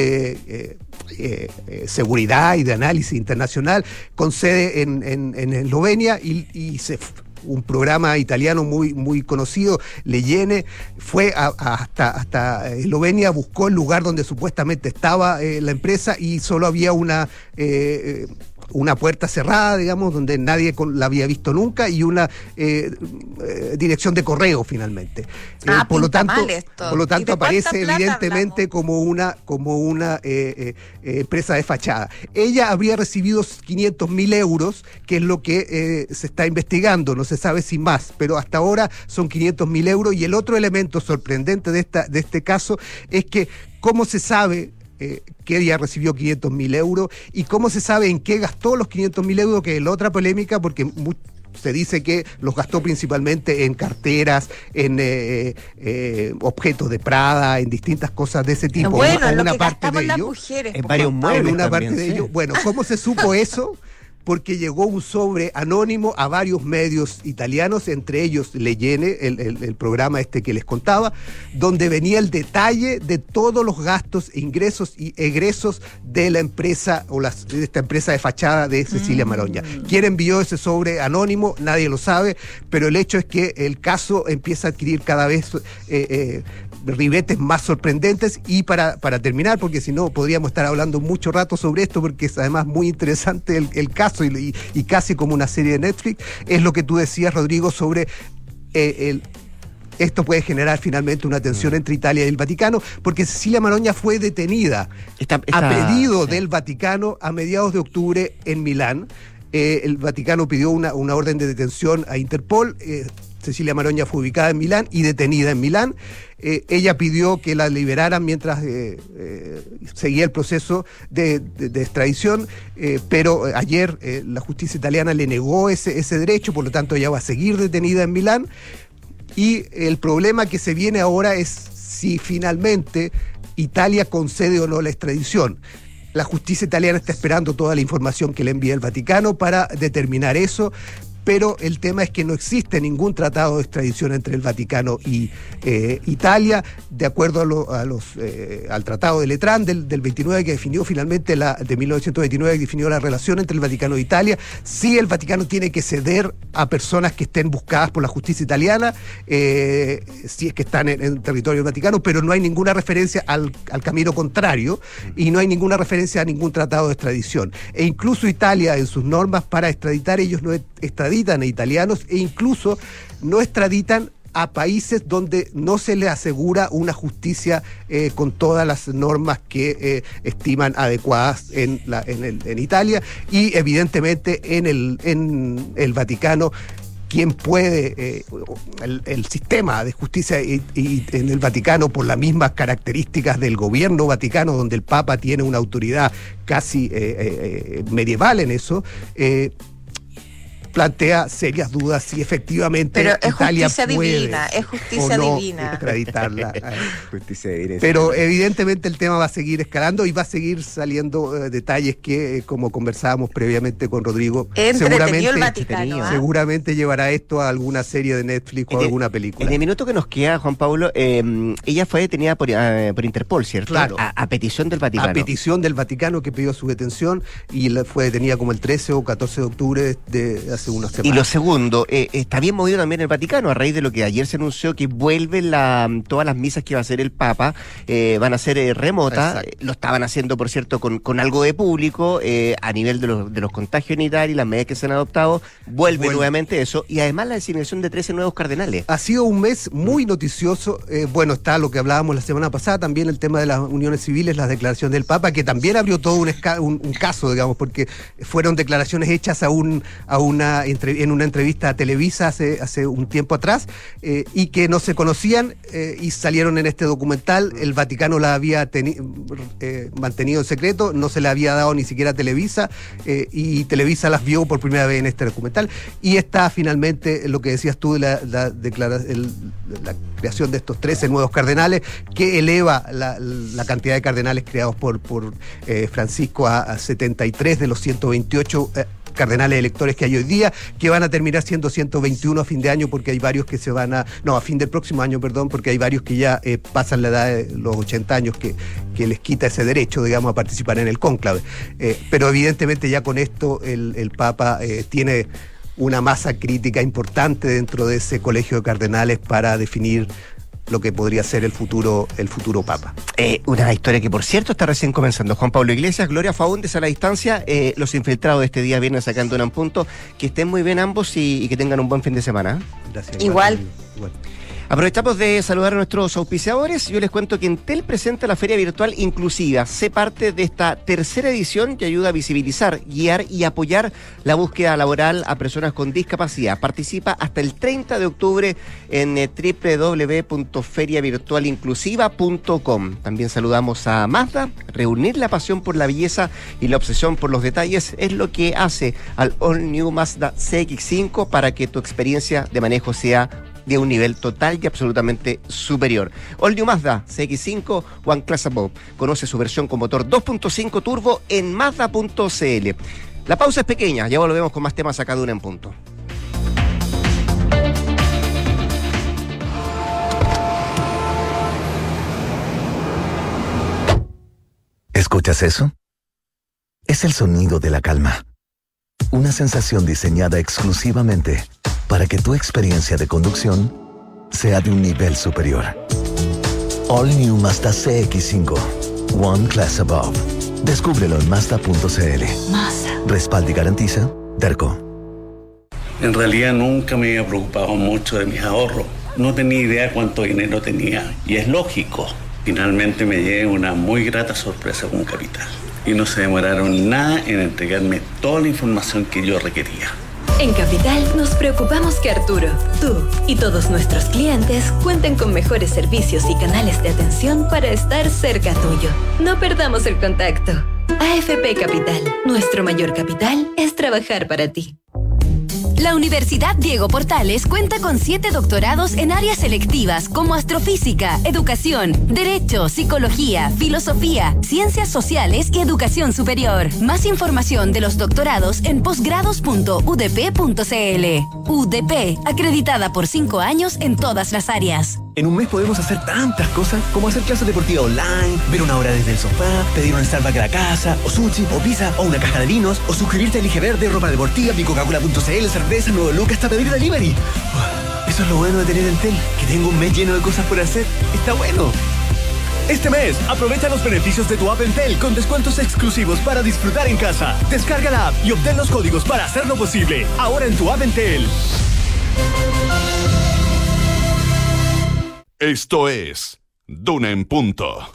seguridad y de análisis internacional con sede en Eslovenia, y un programa italiano muy conocido, Leyene, fue hasta Eslovenia, buscó el lugar donde supuestamente estaba la empresa, y solo había una puerta cerrada, digamos, donde nadie la había visto nunca, y una dirección de correo finalmente. Por lo tanto aparece evidentemente como una empresa de fachada. Ella habría recibido 500.000 euros, que es lo que se está investigando, no se sabe si más, pero hasta ahora son 500.000 euros. Y el otro elemento sorprendente de este caso es que cómo se sabe que ella recibió 500.000 euros y cómo se sabe en qué gastó los 500.000 euros, que es la otra polémica, porque se dice que los gastó principalmente en carteras, en objetos de Prada, en distintas cosas de ese tipo. Bueno, en una parte de ello, mujeres, en varios muebles. En una parte de ello. Bueno, ¿cómo se supo eso? porque llegó un sobre anónimo a varios medios italianos, entre ellos Leyene, el programa que les contaba, donde venía el detalle de todos los gastos, ingresos y egresos de la empresa de esta empresa de fachada de Cecilia Maroña. ¿Quién envió ese sobre anónimo? Nadie lo sabe, pero el hecho es que el caso empieza a adquirir cada vez ribetes más sorprendentes. Y para terminar, porque si no podríamos estar hablando mucho rato sobre esto, porque es además muy interesante el caso y casi como una serie de Netflix, es lo que tú decías, Rodrigo, sobre esto puede generar finalmente una tensión entre Italia y el Vaticano, porque Cecilia Maroña fue detenida a pedido del Vaticano a mediados de octubre en Milán. El Vaticano pidió una orden de detención a Interpol. Cecilia Maroña fue ubicada en Milán y detenida en Milán. Ella pidió que la liberaran mientras seguía el proceso de extradición, pero ayer la justicia italiana le negó ese derecho, por lo tanto ella va a seguir detenida en Milán. Y el problema que se viene ahora es si finalmente Italia concede o no la extradición. La justicia italiana está esperando toda la información que le envía el Vaticano para determinar eso, pero el tema es que no existe ningún tratado de extradición entre el Vaticano y Italia, de acuerdo al tratado de Letrán del 29, que definió finalmente de 1929, que definió la relación entre el Vaticano e Italia. Sí, el Vaticano tiene que ceder a personas que estén buscadas por la justicia italiana, si es que están en territorio del Vaticano, pero no hay ninguna referencia al camino contrario, y no hay ninguna referencia a ningún tratado de extradición. E incluso Italia, en sus normas para extraditar, ellos no extraditan a italianos, e incluso no extraditan a países donde no se le asegura una justicia con todas las normas que estiman adecuadas en Italia. Y evidentemente en el Vaticano, quien puede, el sistema de justicia y en el Vaticano, por las mismas características del gobierno vaticano, donde el Papa tiene una autoridad casi medieval en eso, plantea serias dudas si efectivamente Italia puede es justicia divina extraditarla. Justicia divina. Pero evidentemente el tema va a seguir escalando y va a seguir saliendo detalles que, como conversábamos previamente con Rodrigo, seguramente llevará esto a alguna serie de Netflix o alguna película. En el minuto que nos queda, Juan Pablo, ella fue detenida por Interpol, ¿cierto? Claro. A petición del Vaticano. A petición del Vaticano, que pidió su detención, y fue detenida como el 13 o 14 de octubre de hace unas semanas. Y lo segundo, está bien movido también el Vaticano, a raíz de lo que ayer se anunció, que vuelven todas las misas que va a hacer el Papa, van a ser remotas. Lo estaban haciendo, por cierto, con algo de público, a nivel de los contagios en Italia y las medidas que se han adoptado, vuelve nuevamente eso, y además la designación de 13 nuevos cardenales. Ha sido un mes muy noticioso. Bueno, está lo que hablábamos la semana pasada, también el tema de las uniones civiles, las declaraciones del Papa, que también abrió todo un caso, digamos, porque fueron declaraciones hechas en una entrevista a Televisa hace un tiempo atrás, y que no se conocían, y salieron en este documental. El Vaticano la había mantenido en secreto, no se le había dado ni siquiera a Televisa, y Televisa las vio por primera vez en este documental. Y está finalmente lo que decías tú, la creación de estos 13 nuevos cardenales, que eleva la cantidad de cardenales creados por Francisco a 73 de los 128 cardenales electores que hay hoy día, que van a terminar siendo 121 a fin de año, porque hay varios que a fin del próximo año, perdón, porque hay varios que ya pasan la edad de los 80 años, que les quita ese derecho, digamos, a participar en el cónclave. Pero evidentemente ya con esto el Papa tiene una masa crítica importante dentro de ese colegio de cardenales para definir lo que podría ser el futuro Papa. Una historia que, por cierto, está recién comenzando. Juan Pablo Iglesias, Gloria Faúndez a la distancia, los infiltrados de este día vienen sacando un punto. Que estén muy bien ambos y que tengan un buen fin de semana. Gracias. Igual. Aprovechamos de saludar a nuestros auspiciadores. Yo les cuento que Entel presenta la Feria Virtual Inclusiva. Sé parte de esta tercera edición que ayuda a visibilizar, guiar y apoyar la búsqueda laboral a personas con discapacidad. Participa hasta el 30 de octubre en www.feriavirtualinclusiva.com. También saludamos a Mazda. Reunir la pasión por la belleza y la obsesión por los detalles es lo que hace al All New Mazda CX-5 para que tu experiencia de manejo sea de un nivel total y absolutamente superior. All New Mazda CX-5 One Class Above. Conoce su versión con motor 2.5 turbo en Mazda.cl. La pausa es pequeña, ya volvemos con más temas acá de Duna en Punto. ¿Escuchas eso? Es el sonido de la calma. Una sensación diseñada exclusivamente para que tu experiencia de conducción sea de un nivel superior. All New Mazda CX-5. One Class Above. Descúbrelo en Mazda.cl. Mazda. Respalda y garantiza Derco. En realidad nunca me había preocupado mucho de mis ahorros. No tenía idea cuánto dinero tenía. Y es lógico. Finalmente me llevé una muy grata sorpresa con Capital. Y no se demoraron nada en entregarme toda la información que yo requería. En Capital nos preocupamos que Arturo, tú y todos nuestros clientes cuenten con mejores servicios y canales de atención para estar cerca tuyo. No perdamos el contacto. AFP Capital, nuestro mayor capital es trabajar para ti. La Universidad Diego Portales cuenta con 7 doctorados en áreas selectivas como astrofísica, educación, derecho, psicología, filosofía, ciencias sociales y educación superior. Más información de los doctorados en posgrados.udp.cl. UDP, acreditada por 5 años en todas las áreas. En un mes podemos hacer tantas cosas como hacer clases deportivas online, ver una obra desde el sofá, pedir un Starbucks a la casa, o sushi, o pizza, o una caja de vinos, o suscribirte a Elige Verde, ropa deportiva, Coca-Cola.cl, cerveza, nuevo look, hasta pedir delivery. Eso es lo bueno de tener Entel, que tengo un mes lleno de cosas por hacer. Está bueno. Este mes, aprovecha los beneficios de tu app Entel con descuentos exclusivos para disfrutar en casa. Descarga la app y obtén los códigos para hacerlo posible. Ahora en tu app Entel. Esto es Duna en Punto.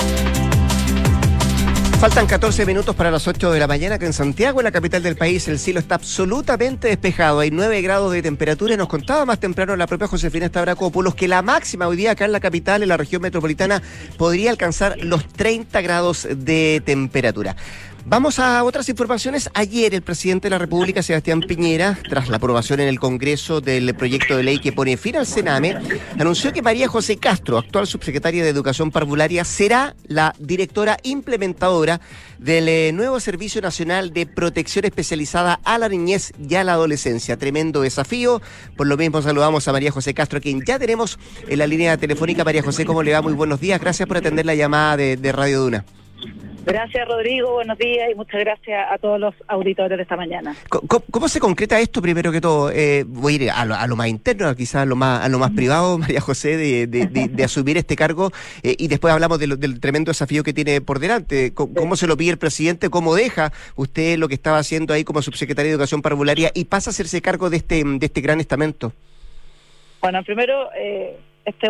Faltan 14 minutos para las 8 de la mañana, que en Santiago, en la capital del país, el cielo está absolutamente despejado. Hay 9 grados de temperatura y nos contaba más temprano la propia Josefina Stavrakopoulos que la máxima hoy día acá en la capital, en la región metropolitana, podría alcanzar los 30 grados de temperatura. Vamos a otras informaciones. Ayer el presidente de la República, Sebastián Piñera, tras la aprobación en el Congreso del proyecto de ley que pone fin al Sename, anunció que María José Castro, actual subsecretaria de Educación Parvularia, será la directora implementadora del nuevo Servicio Nacional de Protección Especializada a la Niñez y a la Adolescencia. Tremendo desafío. Por lo mismo saludamos a María José Castro, a quien ya tenemos en la línea telefónica. María José, ¿cómo le va? Muy buenos días. Gracias por atender la llamada de Radio Duna. Gracias, Rodrigo, buenos días y muchas gracias a todos los auditores de esta mañana. ¿Cómo se concreta esto, primero que todo? Voy a ir a lo más interno, quizás a lo más privado, María José, de asumir este cargo, y después hablamos del tremendo desafío que tiene por delante. ¿Cómo se lo pide el presidente? ¿Cómo deja usted lo que estaba haciendo ahí como subsecretaria de Educación Parvularia y pasa a hacerse cargo de este gran estamento? Bueno, primero, este es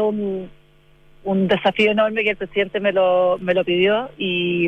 un desafío enorme que el presidente me lo pidió y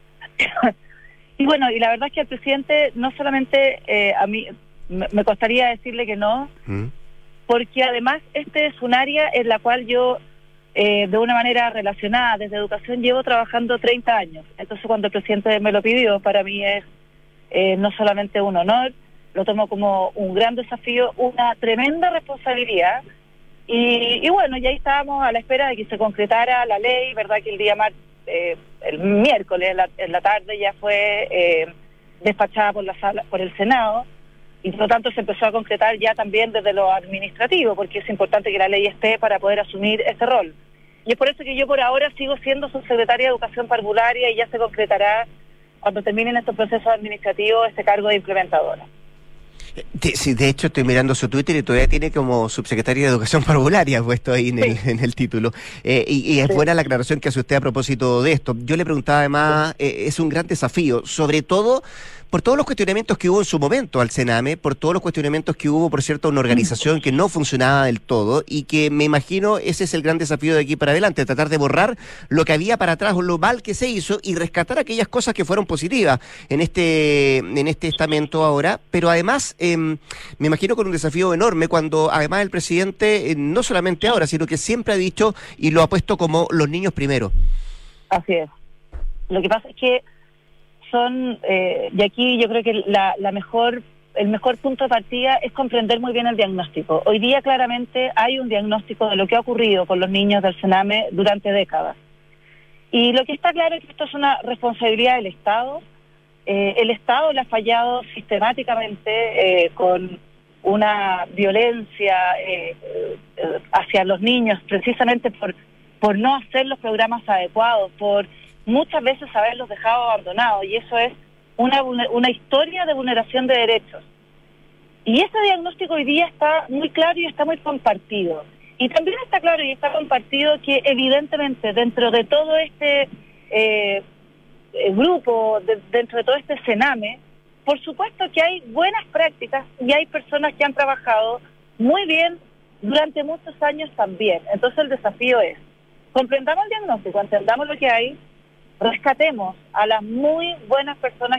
bueno, y la verdad es que el presidente no solamente a mí me costaría decirle que no, porque además este es un área en la cual yo de una manera relacionada desde educación llevo trabajando 30 años. Entonces cuando el presidente me lo pidió, para mí es no solamente un honor, lo tomo como un gran desafío, una tremenda responsabilidad. Y bueno, ya estábamos a la espera de que se concretara la ley, verdad que el día el miércoles en la tarde ya fue despachada por el Senado, y por lo tanto se empezó a concretar ya también desde lo administrativo, porque es importante que la ley esté para poder asumir ese rol. Y es por eso que yo por ahora sigo siendo subsecretaria de Educación Parvularia y ya se concretará cuando terminen estos procesos administrativos este cargo de implementadora. Sí, de hecho estoy mirando su Twitter y todavía tiene como subsecretaria de Educación Parvularia puesto ahí en el título. Y es buena la aclaración que hace usted a propósito de esto. Yo le preguntaba además, es un gran desafío, sobre todo por todos los cuestionamientos que hubo en su momento al Sename, por todos los cuestionamientos que hubo, por cierto, una organización que no funcionaba del todo y que me imagino ese es el gran desafío de aquí para adelante, tratar de borrar lo que había para atrás o lo mal que se hizo y rescatar aquellas cosas que fueron positivas en este estamento ahora, pero además me imagino con un desafío enorme cuando además el presidente, no solamente ahora, sino que siempre ha dicho y lo ha puesto como los niños primero. Así es. Lo que pasa es que y aquí yo creo que el mejor punto de partida es comprender muy bien el diagnóstico. Hoy día claramente hay un diagnóstico de lo que ha ocurrido con los niños del Sename durante décadas. Y lo que está claro es que esto es una responsabilidad del Estado, el Estado le ha fallado sistemáticamente con una violencia hacia los niños, precisamente por no hacer los programas adecuados, por muchas veces haberlos dejado abandonados, y eso es una historia de vulneración de derechos. Y ese diagnóstico hoy día está muy claro y está muy compartido. Y también está claro y está compartido que evidentemente dentro de todo este grupo, dentro de todo este cename, por supuesto que hay buenas prácticas y hay personas que han trabajado muy bien durante muchos años también. Entonces el desafío es, comprendamos el diagnóstico, entendamos lo que hay, rescatemos a las muy buenas personas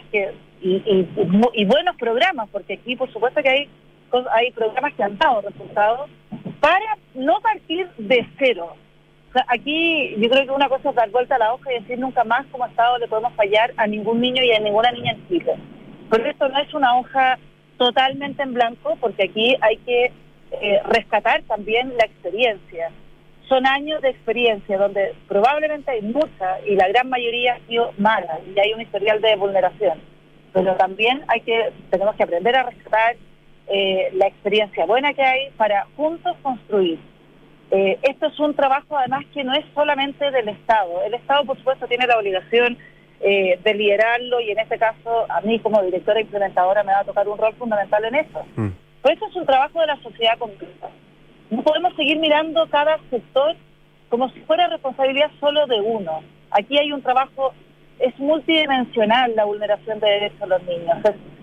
y buenos programas, porque aquí por supuesto que hay programas que han dado resultados, para no partir de cero. O sea, aquí yo creo que una cosa es dar vuelta a la hoja y decir nunca más como Estado le podemos fallar a ningún niño y a ninguna niña en Chile. Pero esto no es una hoja totalmente en blanco, porque aquí hay que rescatar también la experiencia. Son años de experiencia donde probablemente hay mucha y la gran mayoría ha sido mala y hay un historial de vulneración. Pero también tenemos que aprender a rescatar la experiencia buena que hay para juntos construir. Esto es un trabajo además que no es solamente del Estado. El Estado por supuesto tiene la obligación de liderarlo, y en este caso a mí como directora implementadora me va a tocar un rol fundamental en eso. Pero esto es un trabajo de la sociedad completa. No podemos seguir mirando cada sector como si fuera responsabilidad solo de uno. Aquí hay un trabajo, es multidimensional la vulneración de derechos de los niños.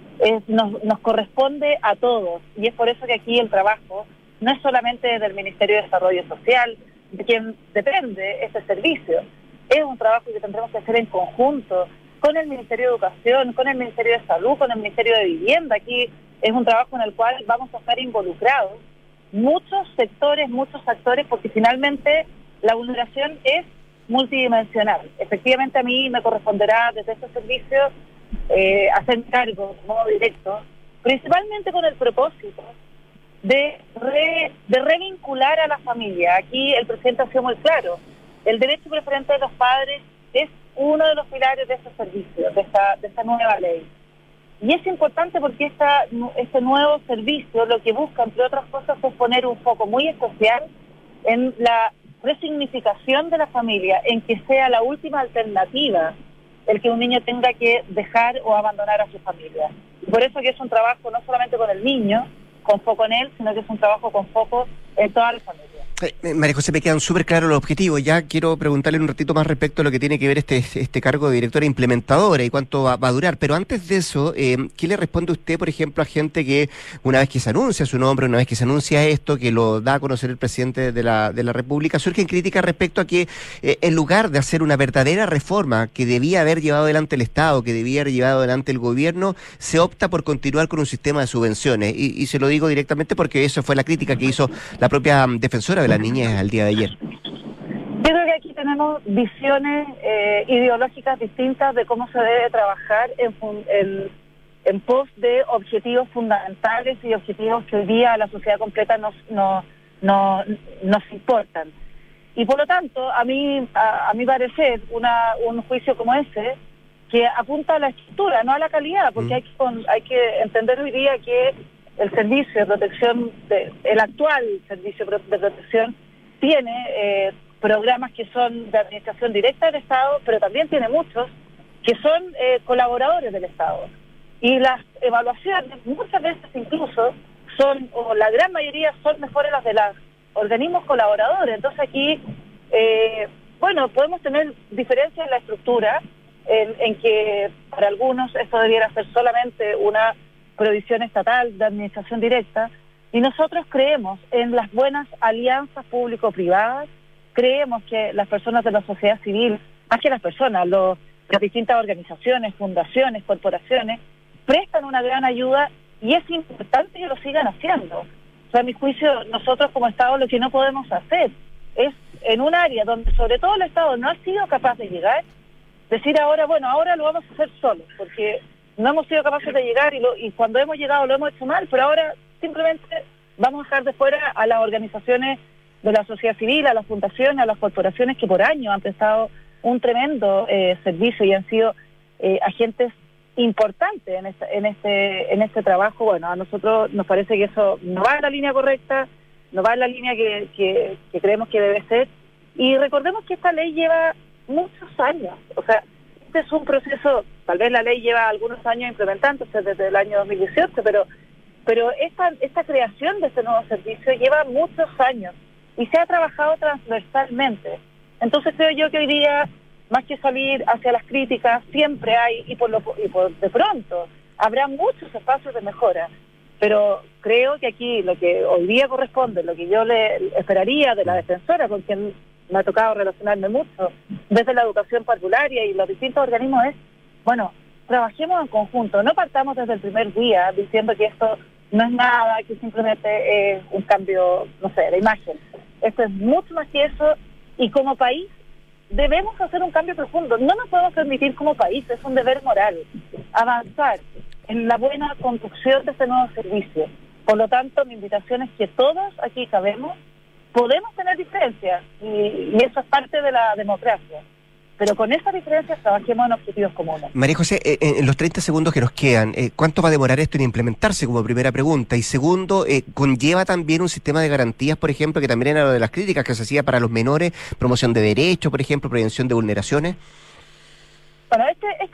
Nos corresponde a todos, y es por eso que aquí el trabajo no es solamente del Ministerio de Desarrollo Social, de quien depende este servicio. Es un trabajo que tendremos que hacer en conjunto con el Ministerio de Educación, con el Ministerio de Salud, con el Ministerio de Vivienda. Aquí es un trabajo en el cual vamos a estar involucrados muchos sectores, muchos actores, porque finalmente la vulneración es multidimensional. Efectivamente a mí me corresponderá desde este servicio hacer cargo de modo directo, principalmente con el propósito de revincular a la familia. Aquí el presidente ha sido muy claro, el derecho preferente de los padres es uno de los pilares de este servicio, de esta nueva ley. Y es importante porque este nuevo servicio lo que busca, entre otras cosas, es poner un foco muy especial en la resignificación de la familia, en que sea la última alternativa el que un niño tenga que dejar o abandonar a su familia. Y por eso que es un trabajo no solamente con el niño, con foco en él, sino que es un trabajo con foco en toda la familia. María José, me quedan súper claros los objetivos. Ya quiero preguntarle un ratito más respecto a lo que tiene que ver este cargo de directora implementadora y cuánto va a durar. Pero antes de eso, ¿qué le responde usted, por ejemplo, a gente que una vez que se anuncia su nombre, una vez que se anuncia esto, que lo da a conocer el presidente de la República, surgen críticas respecto a que en lugar de hacer una verdadera reforma que debía haber llevado adelante el Estado, que debía haber llevado adelante el gobierno, se opta por continuar con un sistema de subvenciones? Y se lo digo directamente porque eso fue la crítica que hizo la propia defensora de la niñez al día de ayer. Yo creo que aquí tenemos visiones ideológicas distintas de cómo se debe trabajar en pos de objetivos fundamentales y objetivos que hoy día a la sociedad completa nos importan. Y por lo tanto, a mi parecer, un juicio como ese, que apunta a la estructura, no a la calidad, porque hay que entender hoy día que el servicio de protección, el actual servicio de protección, tiene programas que son de administración directa del Estado, pero también tiene muchos que son colaboradores del Estado. Y las evaluaciones, muchas veces incluso, o la gran mayoría, son mejores las de los organismos colaboradores. Entonces aquí, podemos tener diferencias en la estructura, en que para algunos esto debiera ser solamente una provisión estatal de administración directa, y nosotros creemos en las buenas alianzas público-privadas, creemos que las personas de la sociedad civil, más que las personas, las distintas organizaciones, fundaciones, corporaciones, prestan una gran ayuda, y es importante que lo sigan haciendo. O sea, a mi juicio, nosotros como Estado lo que no podemos hacer es, en un área donde sobre todo el Estado no ha sido capaz de llegar, decir ahora lo vamos a hacer solos, porque no hemos sido capaces de llegar y cuando hemos llegado lo hemos hecho mal, pero ahora simplemente vamos a dejar de fuera a las organizaciones de la sociedad civil, a las fundaciones, a las corporaciones que por años han prestado un tremendo servicio y han sido agentes importante en este trabajo. Bueno, a nosotros nos parece que eso no va en la línea correcta, no va en la línea que creemos que debe ser. Y recordemos que esta ley lleva muchos años. O sea, este es un proceso, tal vez la ley lleva algunos años implementándose desde el año 2018, pero esta creación de este nuevo servicio lleva muchos años y se ha trabajado transversalmente. Entonces creo yo que hoy día, más que salir hacia las críticas, siempre hay, y por de pronto, habrá muchos espacios de mejora. Pero creo que aquí lo que hoy día corresponde, lo que yo le esperaría de la defensora, con quien me ha tocado relacionarme mucho, desde la educación parvularia y los distintos organismos, es, bueno, trabajemos en conjunto, no partamos desde el primer día diciendo que esto no es nada, que simplemente es un cambio, no sé, de imagen. Esto es mucho más que eso, y como país debemos hacer un cambio profundo. No nos podemos permitir como país, es un deber moral, avanzar en la buena conducción de este nuevo servicio. Por lo tanto, mi invitación es que todos aquí sabemos, podemos tener diferencias, y eso es parte de la democracia. Pero con esas diferencias trabajemos en objetivos comunes. María José, en los 30 segundos que nos quedan, ¿cuánto va a demorar esto en implementarse como primera pregunta? Y segundo, ¿conlleva también un sistema de garantías, por ejemplo, que también era lo de las críticas que se hacía para los menores, promoción de derechos, por ejemplo, prevención de vulneraciones? Bueno,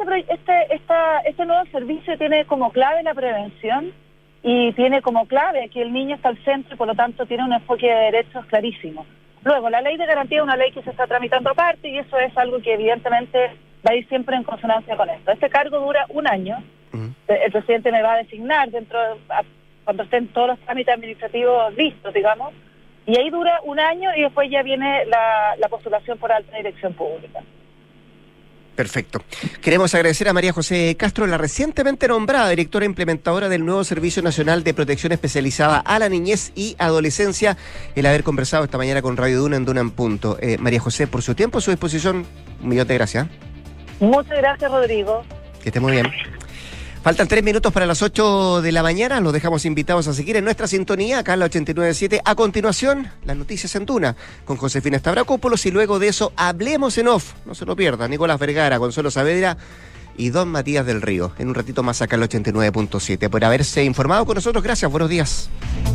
este nuevo servicio tiene como clave la prevención y tiene como clave que el niño está al centro y por lo tanto tiene un enfoque de derechos clarísimo. Luego, la ley de garantía es una ley que se está tramitando aparte y eso es algo que evidentemente va a ir siempre en consonancia con esto. Este cargo dura un año. El presidente me va a designar cuando estén todos los trámites administrativos listos, digamos, y ahí dura un año y después ya viene la postulación por alta dirección pública. Perfecto. Queremos agradecer a María José Castro, la recientemente nombrada directora implementadora del nuevo Servicio Nacional de Protección Especializada a la Niñez y Adolescencia, el haber conversado esta mañana con Radio Duna en Duna en Punto. María José, por su tiempo, su disposición, un millón de gracias. Muchas gracias, Rodrigo. Que esté muy bien. Faltan 3 minutos para las 8 de la mañana. Los dejamos invitados a seguir en nuestra sintonía, acá en la 89.7. A continuación, las noticias en Duna, con Josefina Stavrakopoulos. Y luego de eso, hablemos en off. No se lo pierdan. Nicolás Vergara, Consuelo Saavedra y don Matías del Río. En un ratito más acá en la 89.7. Por haberse informado con nosotros, gracias. Buenos días.